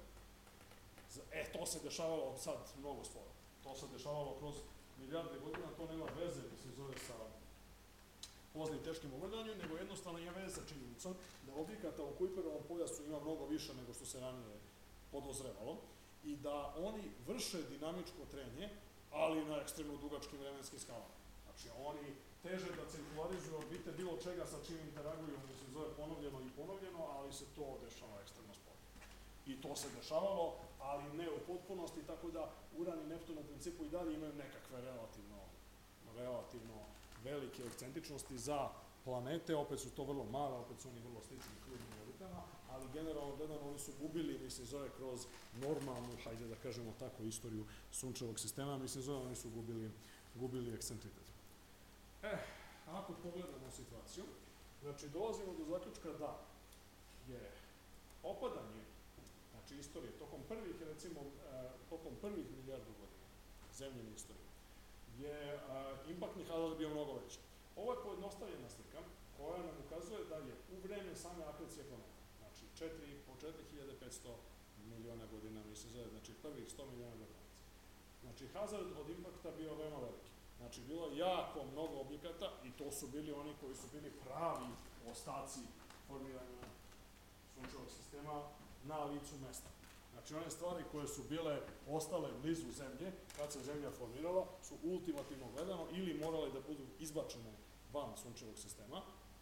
E, to se dešavalo sad mnogo sporo. To se dešavalo kroz milijarde godina, to nema veze, mislim, zove sa poznim teškim ogledanjem, nego jednostavno ima veze sa činjenicom da objekata u Kuiperovom pojasu ima mnogo više nego što se ranije podozrevalo i da oni vrše dinamičko trenje, ali na ekstremno dugačkim vremenskim skalama. Znači, oni teže da cirkularizuju orbite bilo čega sa čim interaguju, mislim, zove ponovljeno i ponovljeno, ali se to dešava ekstremno sporo. I to se dešavalo, ali ne u potpunosti, tako da Uran i Neptun u principu i dalje imaju nekakve relativno relativno velike ekscentričnosti za planete, opet su to vrlo male, opet su oni vrlo slični krugnim orbitama, ali generalno gledano oni su gubili, mislim, zove kroz normalnu, hajde da kažemo tako, istoriju sunčevog sistema, mislim, zove oni su gubili, gubili ekscentritet. E, ako pogledamo situaciju, znači dolazimo do zaključka da je opadanje, znači istorije, tokom prvih, recimo, e, tokom prvih milijardu godina zemljene istorije, je e, impaktni hazard bio mnogo veći. Ovo je pojednostavljena slika koja nam ukazuje da je u vreme same akrecije planeta, znači četiri hiljade petsto miliona godina, mislim zove, znači prvih sto miliona godina. Znači hazard od impakta bio veoma veliki. Znači bilo je jako mnogo objekata i to su bili oni koji su bili pravi ostaci formiranja sunčevog sistema na licu mesta. Znači one stvari koje su bile ostale blizu Zemlje, kad se Zemlja formirala, su ultimativno gledano ili morale da budu izbačene van sunčevog sistema,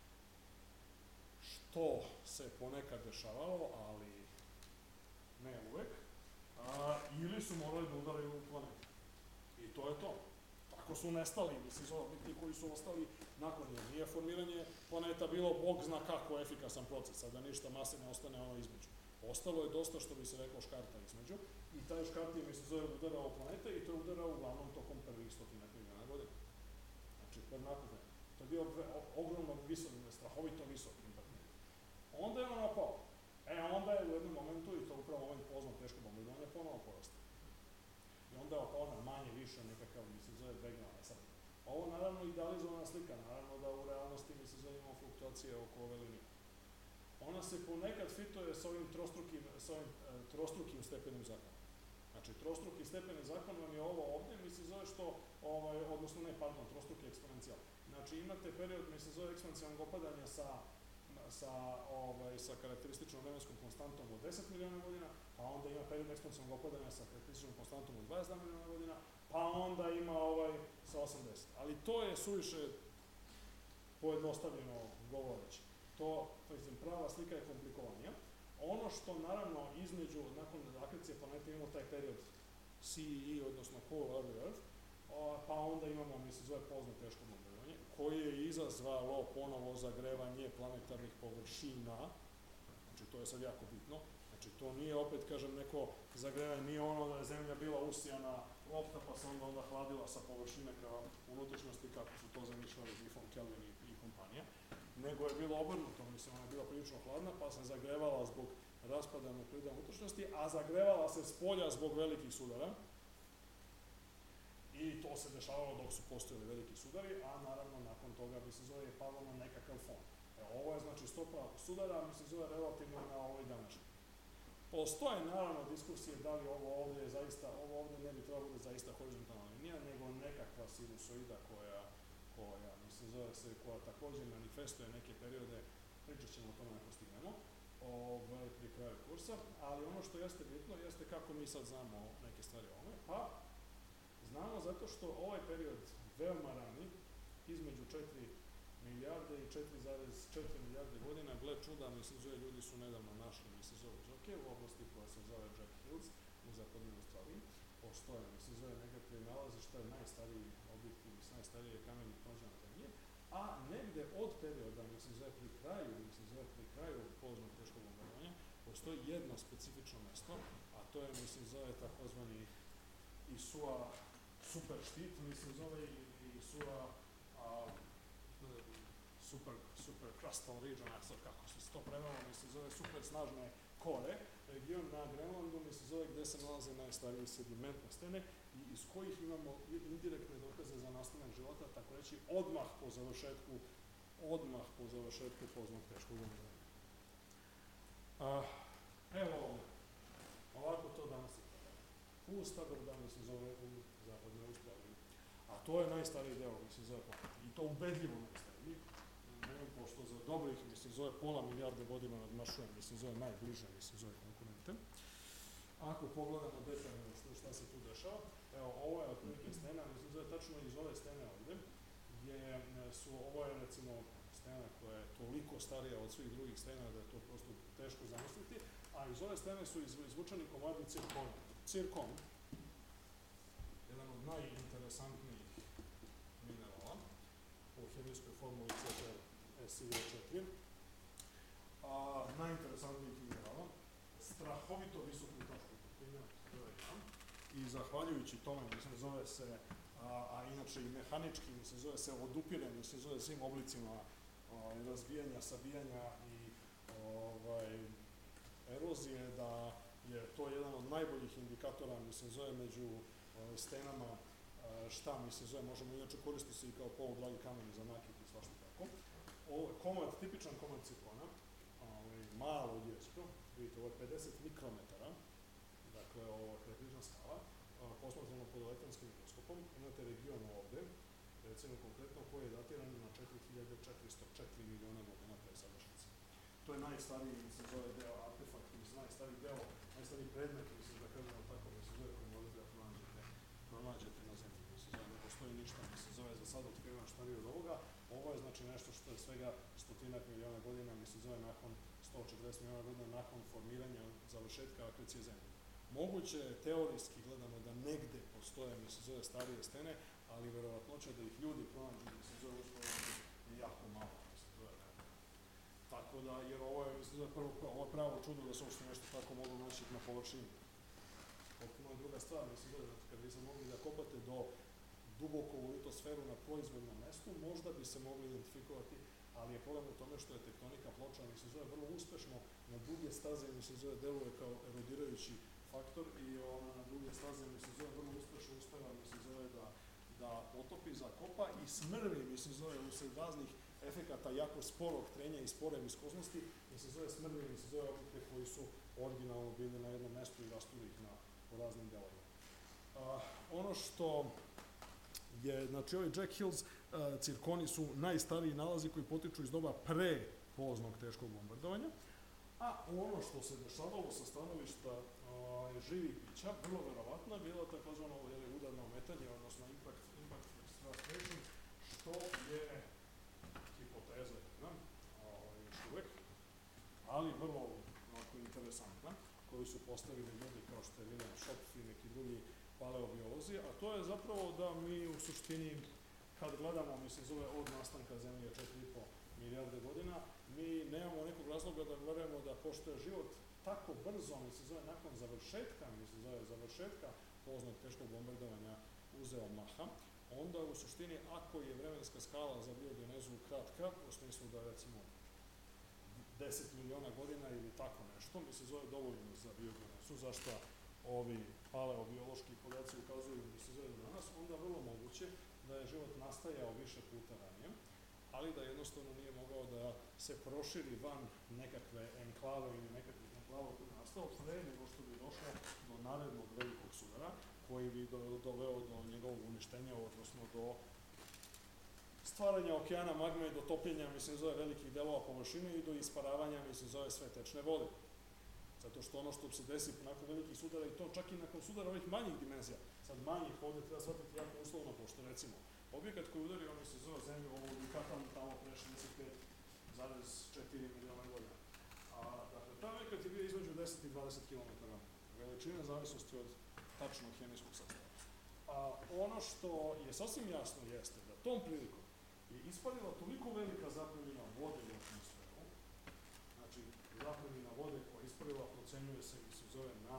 što se ponekad dešavalo, ali ne uvek, a, ili su morali da udaraju u planetu. I to je to. Tako su nestali, mislim, bitni koji su ostali nakon nje. Nije formiranje planeta bilo, Bog zna kako efikasan proces, a da ništa mase ne ostane ono između. Ostalo je dosta, što bi se rekao, škarta između, i taj škart je, mislim, zove udarao planete i to je udarao uglavnom tokom prvih stotina miliona godina. Znači, prv nakon vremena. To je bio ogromno visok, strahovito visok impact. Onda je on opao. E, onda je u jednom momentu, i to upravo moment poznat teško bombardovanje, ponovo porastao. I onda je opao na manje, više nekakav, mislim, zove background. Sad, ovo naravno idealizovana slika, naravno da u realnosti, mislim, zove imamo fluktuacije oko ove linije. Ona se ponekad fituje s ovim trostrukim, s ovim, e, trostrukim stepenim zakonom. Znači, trostruki stepeni zakon vam je ovo ovde, mislim, zove što, ovaj, odnosno ne, pardon, trostruki eksponencijalni. Znači, imate period, mislim, zove eksponencijalnog opadanja sa, sa, ovaj, sa karakterističnom vremenskom konstantom od deset miliona godina, pa onda ima period eksponencijalnog opadanja sa karakterističnom konstantom od dvadeset dva miliona godina, pa onda ima ovaj sa osamdeset. Ali to je suviše pojednostavljeno govoreći. To, to je prava slika je komplikovanija. Ono što naravno između, nakon akrecije planete imamo taj period C E E, odnosno Cold Early Earth, pa onda imamo, mislim, zove pozno teško bombardovanje, koje je izazvalo ponovo zagrevanje planetarnih površina, znači to je sad jako bitno, znači to nije opet, kažem, neko zagrevanje, nije ono da je Zemlja bila usijana lopta pa se onda onda hladila sa površine kao unutrašnjosti kako su to zamišljali Giffon, Kelvin i, i kompanija, nego je bilo obrnuto, mislim, ona je bila prilično hladna, pa se zagrevala zbog raspada nukleida unutrašnjosti, a zagrevala se s polja zbog velikih sudara. I to se dešavalo dok su postojali veliki sudari, a naravno nakon toga bi se zove je palo na nekakav fon. E, ovo je znači stopa sudara, mi se zove relativno na ovoj današnji. Postoje naravno diskusije da li ovo ovde je zaista, ovo ovde ne bi trebalo bude zaista horizontalna linija, nego nekakva sinusoida koja, koja, mislim, zove se, koja također manifestuje neke periode, pričat ćemo o tome ako stignemo, ovaj, pri kraju kursa, ali ono što jeste bitno jeste kako mi sad znamo neke stvari o ovome, pa znamo zato što ovaj period veoma rani, između četiri milijarde i četiri zarez četiri milijarde godina, gle čuda, mislim, zove, ljudi su nedavno našli, mislim, zove džoke u oblasti koja se zove Jack Hills u zapadnoj Australiji. Postoje, mislim, zove nekakve nalazišta, najstariji objekti, mislim, najstarije kameni pronađene Zemlje, a negde od perioda, mislim, zove pri kraju, mislim, zove pri kraju poznog teškog bombardovanja, postoji jedno specifično mesto, a to je, mislim, zove takozvani Isua super štit, mislim, zove i, i Isua a, super, super crustal region, a sad kako se to prevelo, mislim, zove super snažne kore, region na Grenlandu, mislim, zove gde se nalaze najstarije sedimentne stene i iz kojih imamo indirektne dokaze za nastanak života, tako reći, odmah po završetku, odmah po završetku poznog teškog bombardovanja. Evo ovdje, ovako to danas je. Full danas se zove u zapadnoj Australiji. A to je najstariji deo, mislim, zove planeta. I to ubedljivo najstariji. Ne, pošto za dobrih, mislim, zove pola milijarde godina nadmašuje, mislim, zove najbliže, mislim, zove konkurente. Ako pogledamo detaljno što, šta se tu dešava, evo, ovo je otprilike stena, mislim, zove tačno iz ove stene ovde, gdje su, ovo je, recimo, stena koja je toliko starija od svih drugih stena da je to prosto teško zamisliti, a iz ove stene su izvučeni komadi cirkona. Cirkon, jedan od najinteresantnijih minerala formuli C T R S I O četiri. A, najinteresantnijih minerala, strahovito visoku tačku topljenja, i zahvaljujući tome, mislim, zove se, a, a inače i mehanički, mislim, zove se odupire, mislim, zove svim oblicima a, razbijanja, sabijanja i ovaj, erozije, da je to jedan od najboljih indikatora, mislim, zove među ovaj, stenama, a, šta, mislim, zove, možemo inače koristiti se i kao poludragi kamen za nakit i svašta tako. Ovo je komad, tipičan komad cirkona, ovaj, malo djesko, vidite, ovo je pedeset mikrometara, dakle, ovo je kritična skala, posmatrano pod elektronskim mikroskopom, imate region ovde, recimo konkretno koji je datiran na četiri hiljade četiristo četiri miliona godina pre sadašnjice. To je najstariji, mislim, zove deo artefakt, mislim, najstariji deo, najstariji predmet, mislim, da kažemo tako, mislim, zove koji možete da pronađete, pronađete na zemlji, mislim, zove, ne postoji ništa, mislim, zove za sad otkrivan stariji od ovoga. Ovo je, znači, nešto što je svega stotinak miliona godina, mislim, zove nakon sto četrdeset miliona godina nakon formiranja završetka akrecije zemlje. Moguće je, teorijski gledamo, da negde postoje, mislim, zove starije stene, ali verovatnoća da ih ljudi pronađu, mislim, zove uskoro je jako malo, mislim, zove ne. Tako da, jer ovo je, mislim, zove prvo, ovo je pravo čudo da se uopšte nešto tako moglo naći na površini. Potpuno je druga stvar, mislim, zove, znači, kad bi se mogli da kopate do duboko u litosferu na proizvodnom mestu, možda bi se mogli identifikovati, ali je problem u tome što je tektonika ploča, mislim, zove vrlo uspešno na duge staze, mislim, zove deluje kao erodirajući faktor i ona na duge staze, mislim, zove vrlo uspešno uspeva, mislim, zove da, da potopi, zakopa i smrvi, mislim, zove usled raznih efekata jako sporog trenja i spore viskoznosti, mislim, zove smrvi, mislim, zove objekte koji su originalno bili na jednom mestu i rasturi ih na, po raznim delovima. Uh, ono što je, znači, ovi Jack Hills uh, cirkoni su najstariji nalazi koji potiču iz doba pre poznog teškog bombardovanja, a ono što se dešavalo sa stanovišta uh, živih bića, vrlo verovatno je bilo takozvano udarno ometanje, odnosno impact, impact frustration, što je hipoteza jedna, uh, još uvek, ali vrlo ovako interesantna, koju su postavili ljudi kao što je William Schopf i neki drugi paleobiolozi, a to je zapravo da mi u suštini, kad gledamo, mislim, zove od nastanka Zemlje četiri i po milijarde godina, mi nemamo nekog razloga da verujemo da pošto je život tako brzo, mislim, zove nakon završetka, mislim, zove završetka poznog teškog bombardovanja uzeo maha, onda u suštini, ako je vremenska skala za biogenezu kratka, u smislu da recimo deset miliona godina ili tako nešto, mislim, zove dovoljno za biogenezu, zašto ovi paleobiološki podaci ukazuju, mislim, zove do danas, onda vrlo moguće da je život nastajao više puta ranije, ali da jednostavno nije mogao da se proširi van nekakve enklave ili nekakvih enklava koji je nastao pre nego što bi došlo do narednog velikog sudara, koji bi do, doveo do njegovog uništenja, odnosno do stvaranja okeana magme, do topljenja, mislim, zove velikih delova površine i do isparavanja, mislim, zove sve tečne vode. Zato što ono što se desi nakon velikih sudara, i to čak i nakon sudara ovih manjih dimenzija, sad manjih ovde treba shvatiti jako uslovno, pošto recimo, objekat koji udario, mi se zove zemlju ovog Yucatan tamo pre šezdeset pet zarez četiri miliona godina. A, dakle, taj objekat je bio između deset i dvadeset kilometara veličine, zavisnosti od tačnog hemijskog sastava. A ono što je sasvim jasno jeste da tom prilikom je ispadila toliko velika zapremina vode u atmosferu, znači zapremina vode koja je ispadila procenjuje se, mi se zove na,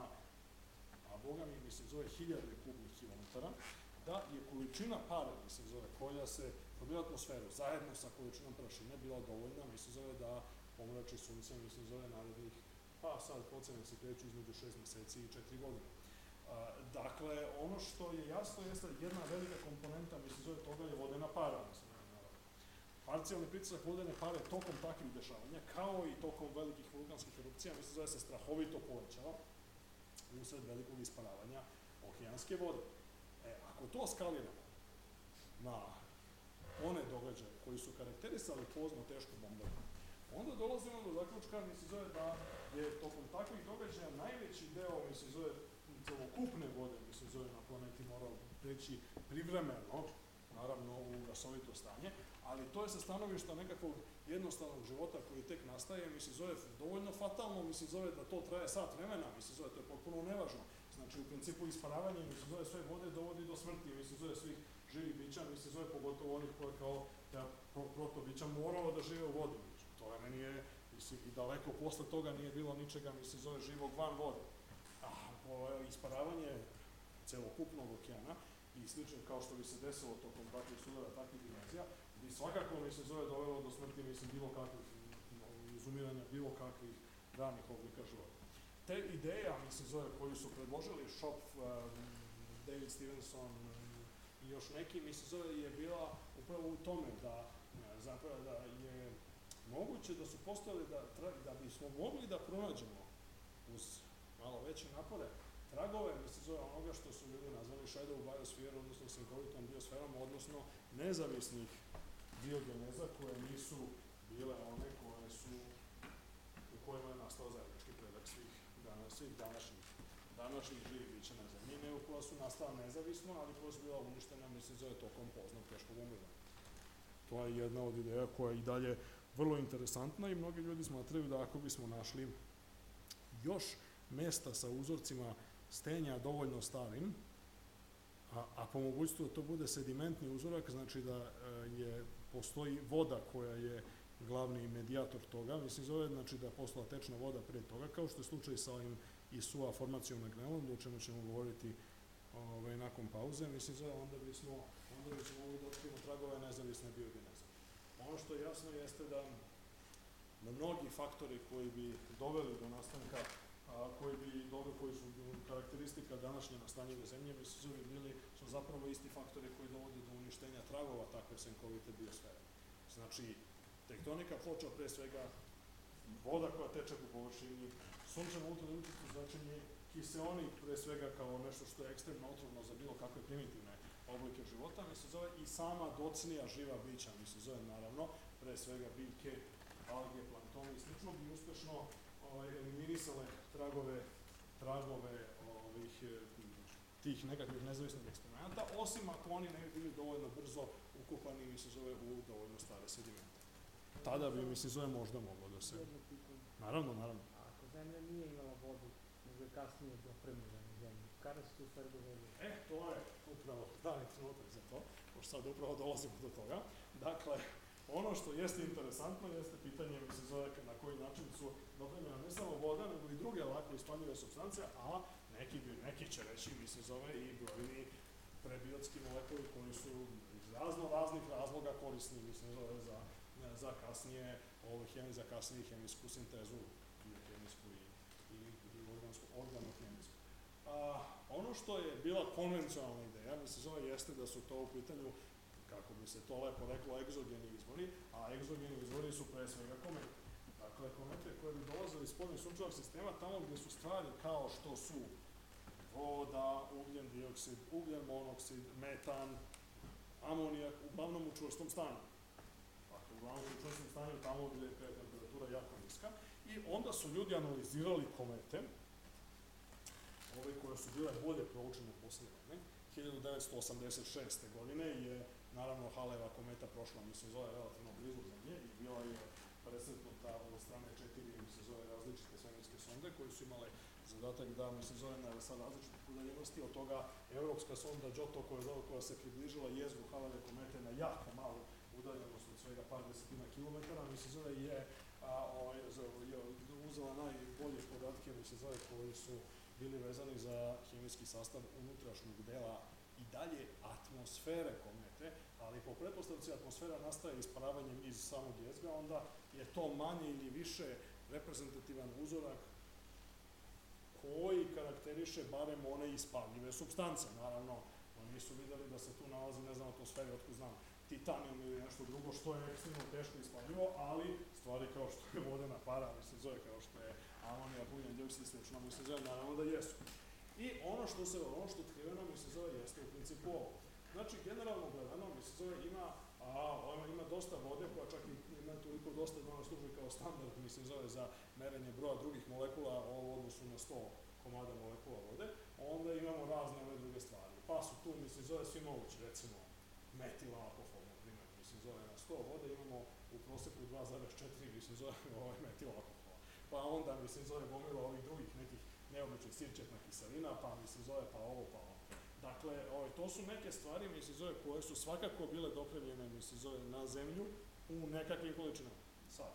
a boga mi, mi se zove hiljade kubnih kilometara, da je količina pare, mi se zove, koja se probila atmosferu zajedno sa količinom prašine bila dovoljna, mi se zove da pomrači sunce, mi se zove narednih, pa sad procene se kreću između šest meseci i četiri godine. A, dakle, ono što je jasno jeste jedna velika komponenta, mi se zove toga je vodena para, mi se zove. Parcijalni pritisak vodene pare tokom takvih dešavanja, kao i tokom velikih vulkanskih erupcija, mi se zove se strahovito povećao usled velikog isparavanja okeanske vode. E, ako to skaliramo na one događaje koji su karakterisali pozno teško bombardovanje, onda dolazimo do zaključka, mi se zove da je tokom takvih događaja najveći deo, mi se zove celokupne vode, mi se zove na planeti morao preći privremeno, naravno u gasovito stanje, ali to je sa stanovišta nekakvog jednostavnog života koji tek nastaje, mi se zove dovoljno fatalno, mi se zove da to traje sat vremena, mi se zove to je potpuno nevažno. Znači, u principu isparavanje, mi se zove sve vode dovodi do smrti, mi se zove svih živih bića, mislim, zove pogotovo onih koje kao ta pro, protobića moralo da žive u vodi. To je meni je, mislim, i daleko posle toga nije bilo ničega, mislim, zove živog van vode. A ovo isparavanje celokupnog okeana i slično kao što bi se desilo tokom takvih sudara, takvih dimenzija, bi svakako, mislim, zove dovelo do smrti, mislim, bilo kakvih, izumiranja bilo kakvih ranih oblika života. Te ideja, mislim, zove, koju su predložili Schopf, um, David Stevenson i još neki, mislim, zove, je bila upravo u tome da, zapravo, da je moguće da su postojali da, da bismo mogli da pronađemo uz malo veće napore tragove, mislim, zove onoga što su ljudi nazvali shadow biosphere, odnosno senkovitom biosferom, odnosno nezavisnih biogeneza koje nisu bile one koje su, u kojima je nastao zajednički predak svih, danas, svih današnjih, današnjih živih bića na zemlji, nego koja su nastala nezavisno, ali koja su bila uništena, mislim, zove tokom poznog teškog umiranja. To je jedna od ideja koja je i dalje vrlo interesantna i mnogi ljudi smatraju da ako bismo našli još mesta sa uzorcima stenja dovoljno starim, a, a po mogućstvu da to bude sedimentni uzorak, znači da e, je, postoji voda koja je glavni medijator toga, mislim zove, znači da je postala tečna voda pre toga, kao što je slučaj sa ovim I S U A formacijom na Grenlandu, o čemu ćemo govoriti ovaj, nakon pauze, mislim zove, onda bismo, onda bismo mogli da otkrimo tragove nezavisne biogeneze. Ono što je jasno jeste da na mnogi faktori koji bi doveli do nastanka, a, koji bi doveli, koji su karakteristika današnje nastanjive zemlje, mislim zove, bili su zapravo isti faktori koji dovode do uništenja tragova takve senkovite biosfere. Znači, tektonika ploča, pre svega, voda koja teče po površini, sunčevo ultraljutičko zračenje, kiseonik, pre svega kao nešto što je ekstremno otrovno za bilo kakve primitivne oblike života, mi se zove i sama docnija živa bića, mi se zove naravno, pre svega biljke, alge, planktoni i slično, bi uspešno ovaj, eliminisale tragove, tragove ovih, tih nekakvih nezavisnih eksperimenta, osim ako oni ne bi bili dovoljno brzo ukupani, mi se zove, u dovoljno stare sedimente. Tada bi, mi se zove, možda moglo da se... Jedno pitanje. Naravno, naravno. A ako zemlja nije imala vodu, nego je kasnije dopremljena na zemlju, kada se to u stvari dogodilo? E, to je upravo dani trenutak za to, pošto sad upravo dolazimo do toga. Dakle, ono što jeste interesantno jeste pitanje, mi se zove, na koji način su dopremljena ne samo voda, nego i druge lako ispaljive supstance, a neki, neki će reći, mi se zove, i brojni prebiotski molekuli koji su iz razno raznih razloga korisni, mi se zove, za, za kasnije, ovo, hemi, za kasnije hemijsku sintezu, biokemijsku i, i, i organsku, organohemijsku. A, ono što je bila konvencionalna ideja, mi se zove, jeste da su to u pitanju, kako bi se to lepo reklo, egzogeni izvori, a egzogeni izvori su pre svega komete. Dakle, komete koje bi dolazili iz spoljnog sunčevog sistema, tamo gde su stvari kao što su voda, ugljen dioksid, ugljen monoksid, metan, amonijak, uglavnom u čvrstom stanju. Dakle, uglavnom u čvrstom stanju tamo gde je temperatura jako niska. I onda su ljudi analizirali komete, ove koje su bile bolje proučene posle vremena. hiljadu devetsto osamdeset šeste. godine je, naravno, Haleva kometa prošla, mi se zove, relativno blizu Zemlje i bila je presretnuta od strane četiri, mi se zove, različite svemirske sonde koje su imale zadatak da, mi se zove, na sa različitih udaljenosti, od toga evropska sonda Giotto koja, koja se približila jezgru Haleve komete na jako malu udaljenost od svega par desetina kilometara, mi se zove, je, a, ovaj, je uzela najbolje podatke, mi se zove, koji su bili vezani za hemijski sastav unutrašnjeg dela i dalje atmosfere komete, ali po pretpostavci atmosfera nastaje isparavanjem iz samog jezgra, onda je to manje ili više reprezentativan uzorak koji karakteriše barem one ispaljive supstance. Naravno, oni nisu videli da se tu nalazi, ne znam, atmosferi, otkud znam, titanijum ili nešto drugo što je ekstremno teško ispaljivo, ali stvari kao što je vodena para, mi se zove, kao što je amonijak, ugljen dioksid i slično, mi se zove, naravno da jesu. I ono što se, ono što otkriveno, mi se zove, jeste u principu ovo. Znači, generalno gledano, mi se zove, ima, a, ima dosta vode, koja čak i ima toliko dosta da ona služi kao standard, mi se zove, za merenje broja drugih molekula u odnosu na sto komada molekula vode, onda imamo razne ove druge stvari. Pa su tu, mi se zove, svi mogući, recimo, metil alkohol, na primjer, mi se zove, na sto vode imamo u proseku dva zarez četiri, mi se zove, ovaj metil alkohola. Pa onda, mi se zove, gomila ovih drugih nekih neobičnih sirćetna kiselina, pa mi se zove, pa ovo, pa ovo. Dakle, ovaj, to su neke stvari, mi se zove, koje su svakako bile dopremljene, mi se zove, na zemlju u nekakvim količinama. Sad,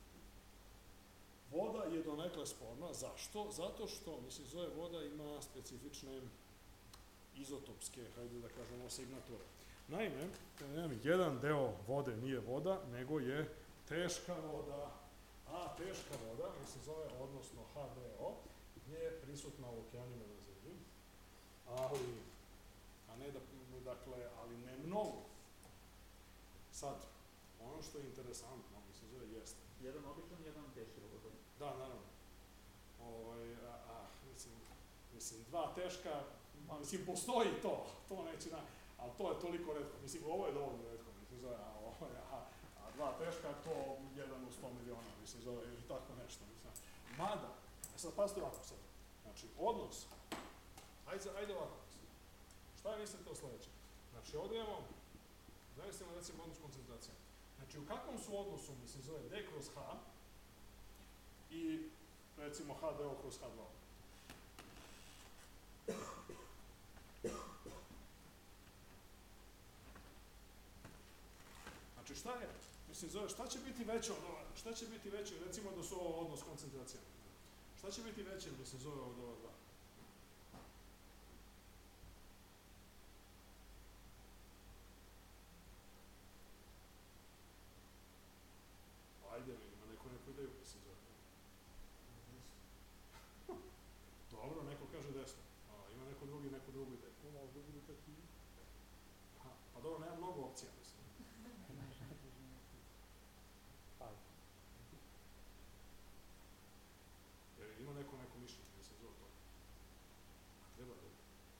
voda je donekle sporna. Zašto? Zato što, mi se zove, voda ima specifične izotopske, hajde da kažemo, signature. Naime, jedan deo vode nije voda, nego je teška voda, a teška voda, mi se zove, odnosno H D O, je prisutna u okeanima na zemlji, ali, a ne da, dakle, ali ne mnogo. Sad, ono što je interesantno, mi se zove, jeste. Jedan običan, jedan teški voda. Da, naravno. Ovaj, a, a, mislim, mislim, dva teška, a, mislim, postoji to, to neće na, ali to je toliko retko, mislim, ovo je dovoljno retko, mislim, zove, a, ovo je, a, a dva teška, to jedan u sto miliona, mislim, zove, ili tako nešto, mislim. Mada, sad pazite ovako sad, znači, odnos, ajde, ajde ovako, mislim, šta mislite o sledećem? Znači, ovdje imamo, zamislimo, recimo, odnos koncentracija. Znači, u kakvom su odnosu, mislim, zove D kroz H i, recimo, H D O kroz H dva O? Znači, šta je? Mislim, zove, šta će biti veće od ova? Šta će biti veće, recimo, da su ovo odnos koncentracija? Šta će biti veće, mislim, zove, od ova dva? Ajde, ima neko neku ideju, mislim, zove. Dobro, neko kaže desno. A, ima neko drugi, neku drugu ideju. Ovo ovdje bude tako i... Aha, pa dobro, nema mnogo opcija, mislim. Ajde. Jer ima neko neko mišljenje, mislim, zove to. A treba da...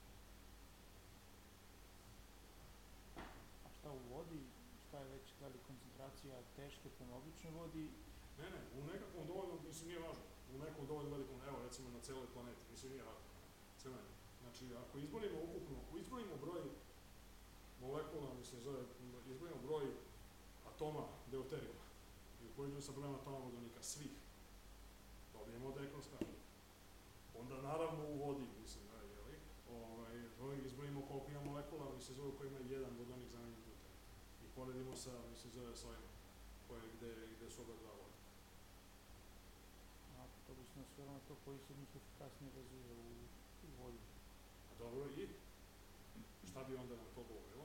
A šta u vodi, šta je već, da li koncentracija teške prema običnoj vodi? Ne, ne, u nekakvom dovoljno, mislim, nije važno. U nekom dovoljno velikom, evo, recimo na celoj planeti, mislim, nije važno. Crveni. Znači, ako izbrojimo ukupno, ako izbrojimo broj molekula, mislim, zove, izbrojimo broj atoma deuterijuma i uporedimo sa brojem atoma vodonika, svih, dobijemo D kroz H. Onda, naravno, u vodi, mislim, da je, jeli, ovaj, broj izbrojimo koliko ima molekula, mislim, zove, koji ima jedan vodonik zamenjen deuterij. I poredimo sa, mislim, zove, sa ovima, koje, gde, gde su oba dva vode. A to bi se nasvjelo na to koji se od njih efikasnije razvija u, u vodi. A dobro, i šta bi onda nam to govorilo?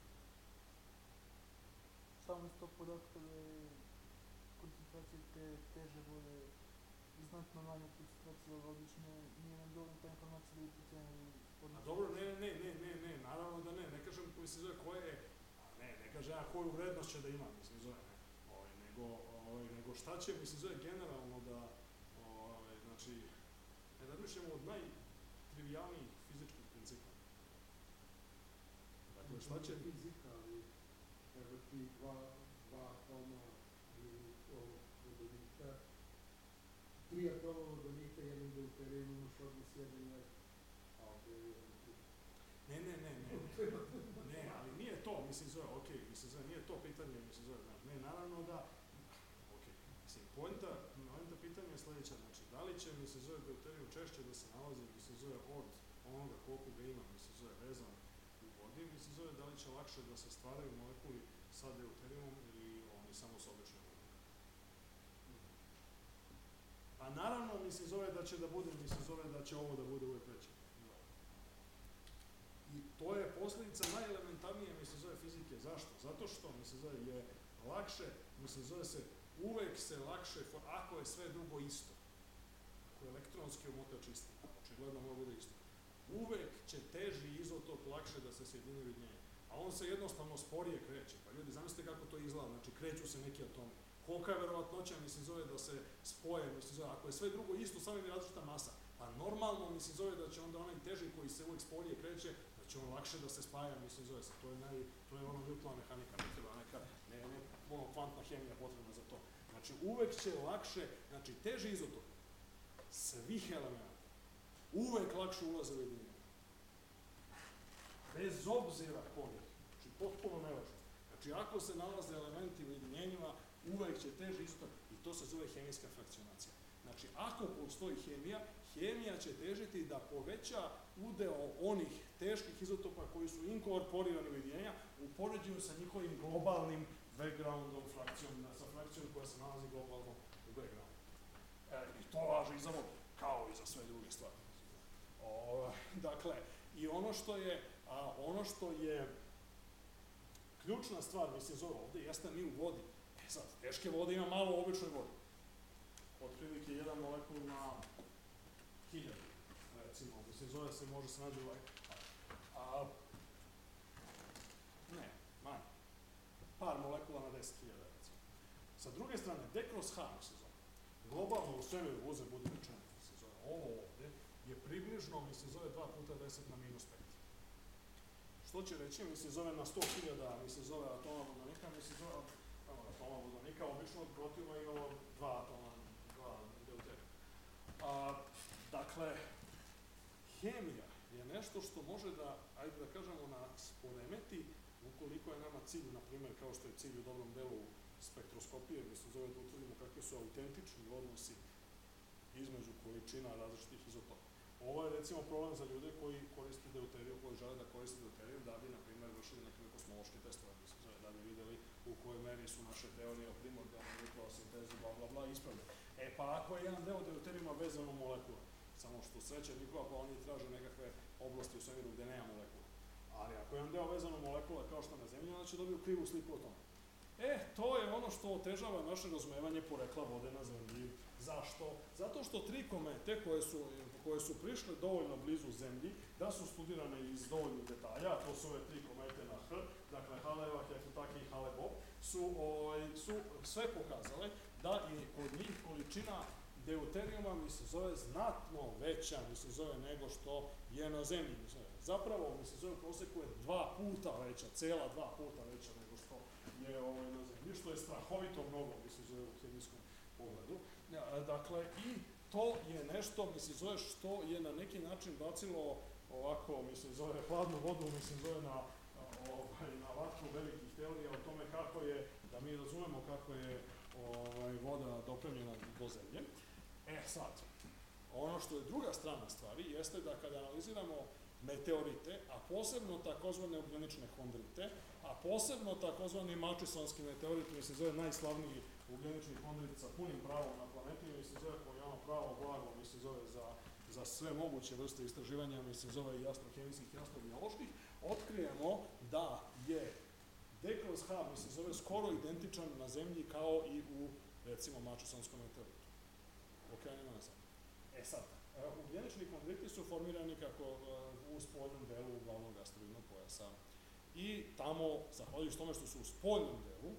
Samo iz tog podatka da je koncentracija te teže vode znatno manja koncentracija od obične, nije nam dovoljno ta informacija da bi procenili odnos. A dobro, ne, ne, ne, ne, ne, naravno da ne, ne kažem koji se zove koje je, a ne, ne kaže ja koju vrednost će da ima, mislim, zove, ne, ovaj, nego, ovaj, nego šta će, mislim, zove generalno da, ovaj, znači, ne razmišljamo od najtrivijalnijih fizičkih principa. Dakle, šta će... Fizika, ali evo ti dva, dva atoma ili ovog vodonika, tri atoma vodonika, jedan deuterijum, imaš odnos jedan i a ovdje je jedan tri. Ne, ne, ne, ne, ne, ne, ali nije to, mislim, zove, okej, okay, mislim, zove, nije to pitanje, mislim, zove, znaš, ne, naravno da, okej, okay, mislim, poenta, poenta pitanja je sljedeća, znači, da li će, mislim, zove, deuterijum češće da se nalazi, mislim, zove, od onoga koliko ga ima, mislim, zove, vezan u vodi, mislim, zove, da li će lakše da se stvaraju molekuli sa deuterijumom ili oni samo s običnim vodom. A naravno, mislim, zove da će da bude, mislim, zove da će ovo da bude uvijek veće. I to je posljedica najelementarnije, mislim, zove fizike. Zašto? Zato što, mislim, zove, je lakše, mislim, zove se, uvek se lakše, ako je sve drugo isto, ako je elektronski omotač isti, očigledno mora bude isto, uvek će teži izotop lakše da se sjedini u jedinjenje. A on se jednostavno sporije kreće. Pa ljudi, zamislite kako to izgleda, znači kreću se neki atomi. Kolika je verovatnoća, mislim, zove da se spoje, mislim, zove, ako je sve drugo isto, samo je različita masa. Pa normalno, mislim, zove da će onda onaj teži koji se uvek sporije kreće, da će on lakše da se spaja, mislim, zove se. To je, naj, to je ono Newtonova mehanika, ne treba neka, ne, ne, ono, kvantna hemija potrebna za to. Znači, uvek će lakše, znači, teži izotop svih elemenata, uvek lakše ulaze u jedinjenje. Bez obzira kojih. Znači, potpuno nevažno. Znači, ako se nalaze elementi u jedinjenjima, uvek će teži izotop i to se zove hemijska frakcionacija. Znači, ako postoji hemija, hemija će težiti da poveća udeo onih teških izotopa koji su inkorporirani u ujedinjenja u poređenju sa njihovim globalnim backgroundom, frakcijom, sa frakcijom koja se nalazi globalno u backgroundu. E, I to važi i za vodu, kao i za sve druge stvari. O, dakle, i ono što je, a, ono što je ključna stvar, mislim, zove ovde, jeste mi u vodi. E sad, teške vode ima malo u običnoj vodi. Otprilike jedan molekul na hiljadu, recimo, mislim, zove se, može se nađe ovaj, a, ne, manje, par molekula na deset hiljada, recimo. Sa druge strane, D kroz H, se zove, globalno u svemiru uze bude rečeno, se zove, ovo ovde je približno, mislim, zove dva puta deset na minus pet. Što će reći, mislim, zove na sto hiljada, mislim, zove atoma vodonika, mislim, zove atoma vodonika, obično od protiva imamo dva atoma, dva deuterija. A, dakle, hemija je nešto što može da, ajde da kažemo, nas poremeti ukoliko je nama cilj, na primjer, kao što je cilj u dobrom delu spektroskopije, mislim, zove da utvrdimo kakvi su autentični odnosi između količina različitih izotopa. Ovo je, recimo, problem za ljude koji koriste deuteriju, koji žele da koriste deuteriju da bi, na primjer, vršili neke kosmološke testove, mislim, zove, da bi videli u kojoj meri su naše teorije o primordijalnoj nukleosintezi, bla, bla, bla, ispravne. E, pa ako je jedan deo deuterijuma vezan u molekula, samo što sreće nikova, pa oni traže nekakve oblasti u svemiru gde nema molekula. Ali ako je jedan deo vezan u molekula kao što na zemlji, onda će dobiju krivu sliku o tome. E, to je ono što otežava naše razumevanje porekla vode na zemlji. Zašto? Zato što tri komete koje su, koje su prišle dovoljno blizu zemlji, da su studirane iz dovoljnih detalja, to su ove tri komete na H, dakle Hale-eva, Hefutaki i Hale-Bopp, su, ovaj, su sve pokazale da i kod njih količina deuterijuma, mi se zove, znatno veća, mi se zove, nego što je na zemlji. Zapravo, mi se zove, u proseku je dva puta veća, cela dva puta veća nego što je ovaj, na zemlji, što je strahovito mnogo, mi se zove, u hemijskom pogledu. Dakle, i to je nešto, mi se zove, što je na neki način bacilo ovako, mi se zove, hladnu vodu, mi se zove, na, ovaj, na vatru velikih teorija o tome kako je, da mi razumemo kako je ovaj, voda dopremljena do zemlje. E sad, ono što je druga strana stvari jeste da kada analiziramo meteorite, a posebno takozvane ugljenične hondrite, a posebno takozvani mačesonski meteorit, mi se zove najslavniji ugljenični hondrit sa punim pravom na planeti, mi se zove koji je ono pravo blago, mi se zove za, za sve moguće vrste istraživanja, mi se zove i jasno-hemijskih i jasno-bioloških, otkrijemo da je D kroz H, mi se zove, skoro identičan na zemlji kao i u, recimo, mačesonskom meteoritu. Okeanima na zemlji. E sad, ugljenični hondriti su formirani kako u spoljnom delu glavnog asteroidnog pojasa. I tamo, zahvaljujući tome što su u spoljnom delu,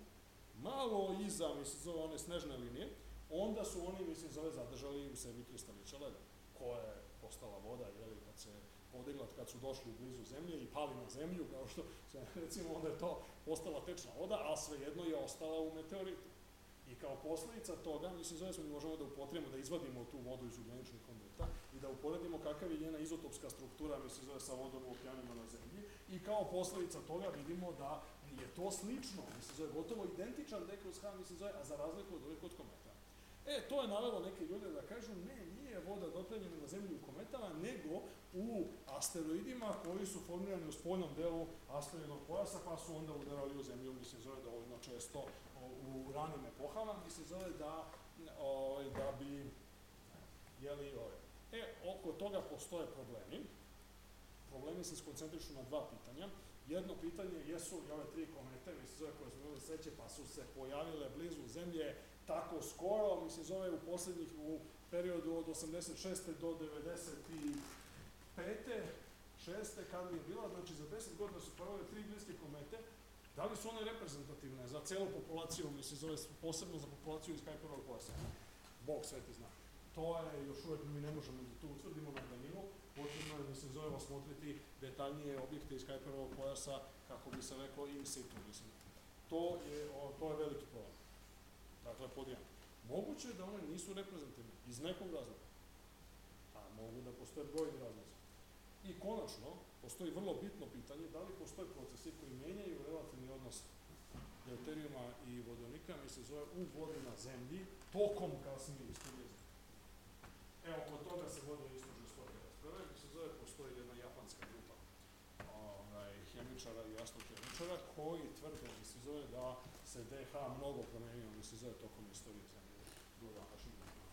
malo iza, mi se zove, one snežne linije, onda su oni, mislim, zove, zadržali u sebi kristalića leda, koja je postala voda, jeli, kad se podigla, kad su došli blizu zemlje i pali na zemlju, kao što se, recimo, onda je to postala tečna voda, a svejedno je ostala u meteoritu. I kao posljedica toga, mislim, zove, mi možemo da upotrijemo, da izvadimo tu vodu iz ugljeničnih hondrita i da uporedimo kakav je njena izotopska struktura, mislim, zove, sa vodom u okeanima na zemlji. I kao posljedica toga vidimo da je to slično, mislim, zove, gotovo identičan D kroz H, mislim, zove, a za razliku od ovih kod kometa. E, to je navelo neke ljude da kažu, ne, nije voda dopremljena na zemlji u kometama, nego u asteroidima koji su formirani u spoljnom delu asteroidnog pojasa, pa su onda udarali u zemlju, mislim, zove, dovoljno često u ranim epohama, mislim, zove, da, o, da bi, jeli, ove. E, oko toga postoje problemi. Problemi se skoncentrišu na dva pitanja. Jedno pitanje jesu i ove tri komete, mislim, zove, koje smo imali sreće, pa su se pojavile blizu zemlje tako skoro, mislim, zove, u poslednjih, u periodu od osamdeset šeste do devedeset pete, šeste, kada je bila, znači za deset godina su pojavile tri bliske komete. Da li su one reprezentativne za celu populaciju, mislim, zove, posebno za populaciju iz Kuiperovog pojasa? Bog sveti zna. To je, još uvek mi ne možemo da to utvrdimo na daljinu, potrebno je, mislim, zove, osmotriti detaljnije objekte iz Kuiperovog pojasa, kako bi se reklo in situ, mislim. To je, o, to je veliki problem. Dakle, pod jedan. Moguće je da one nisu reprezentativne iz nekog razloga, a mogu da postoje brojni razlozi. I konačno, postoji vrlo bitno pitanje da li postoje procesi koji menjaju relativni odnos deuterijuma i vodonika, mi se zove u vodi na zemlji, tokom kasnije istorije zemlje. Evo, oko toga se vode isto žestoke rasprave, mi se zove, postoji jedna japanska grupa ovaj, hemičara i astrohemičara koji tvrde, mi se zove, da se D H mnogo promenio, mi se zove, tokom istorije zemlje do današnjeg dana.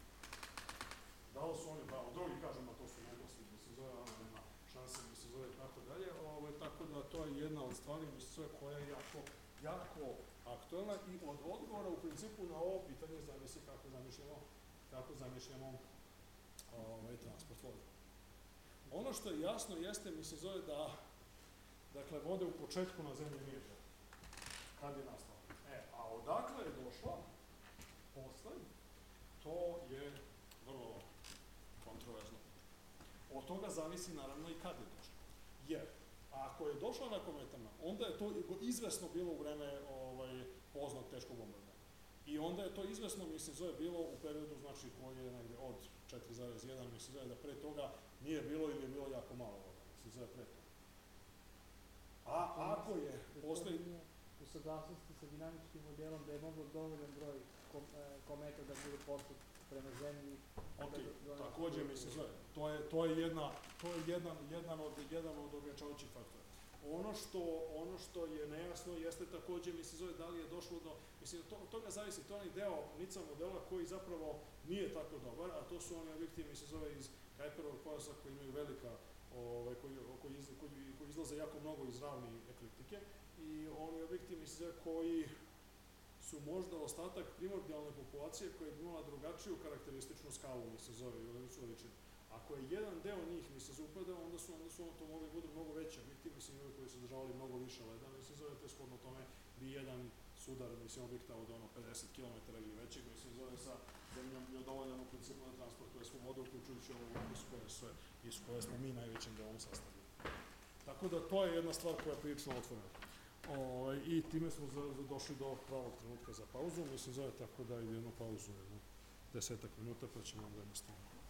Da li su oni pravo, drugi kažu, ma to su nedosti, mi se zove, ono nema šanse, mi se zove, tako dalje, ovaj, tako da to je jedna od stvari, mi se zove, koja je jako, jako aktuelna i od odgovora u principu na ovo pitanje zavisi kako zamišljamo, kako zamišljamo ovaj, transport vode. Ono što je jasno jeste, mi se zove da, dakle, vode u početku na zemlji nije bilo. Kad je nastala? E, a odakle je došla posle, to je vrlo kontroverzno. Od toga zavisi naravno i kad je došla. Jer, ako je došla na kometama, onda je to izvesno bilo u vreme ovaj, poznog teškog bombardovanja. I onda je to izvesno, mislim, zove bilo u periodu, znači, koji je negde od četiri zarez jedan, mislim, zove da pre toga nije bilo ili je bilo jako malo voda, mislim, zove pre toga. A ako je, postoji... U saglasnosti sa dinamičkim modelom da je moglo dovoljan broj kom, e, kometa da bude posut prema zemlji. Ok, takođe, mislim, zove, to je, to je, jedna, to je jedan, jedan od, jedan od ograničavajućih faktora. Ono što, ono što je nejasno jeste takođe, mislim, zove, da li je došlo do, mislim, to, od toga zavisi, to je onaj deo Nica modela koji zapravo nije tako dobar, a to su oni objekti, mislim, zove, iz Kuiperovog pojasa koji imaju velika, ovaj, koji, koji, iz, koji, koji izlaze jako mnogo iz ravni ekliptike i oni objekti, mislim, zove, koji su možda ostatak primordijalne populacije koja je imala drugačiju karakterističnu skalu, mislim, zove, ili su veličinu. Ako je jedan deo njih, mislim, zupada, onda su, onda su to mogli budu mnogo veći objekti, mislim, koji su zadržavali mnogo više leda, mislim, zove, te shodno tome bi jedan sudar, mislim, objekta od ono pedeset kilometara ili većeg, mislim, zove, sa zemljom je dovoljan u principu da transportuje svu vodu, uključujući ovu iz koje, sve, iz koje smo mi najvećim delom sastavili. Tako da to je jedna stvar koja je prilično otvorena. O, I time smo za, za došli do pravog trenutka za pauzu, mislim, zove, tako da ide jednu pauzu, jednu desetak minuta, pa ćemo onda jednostavno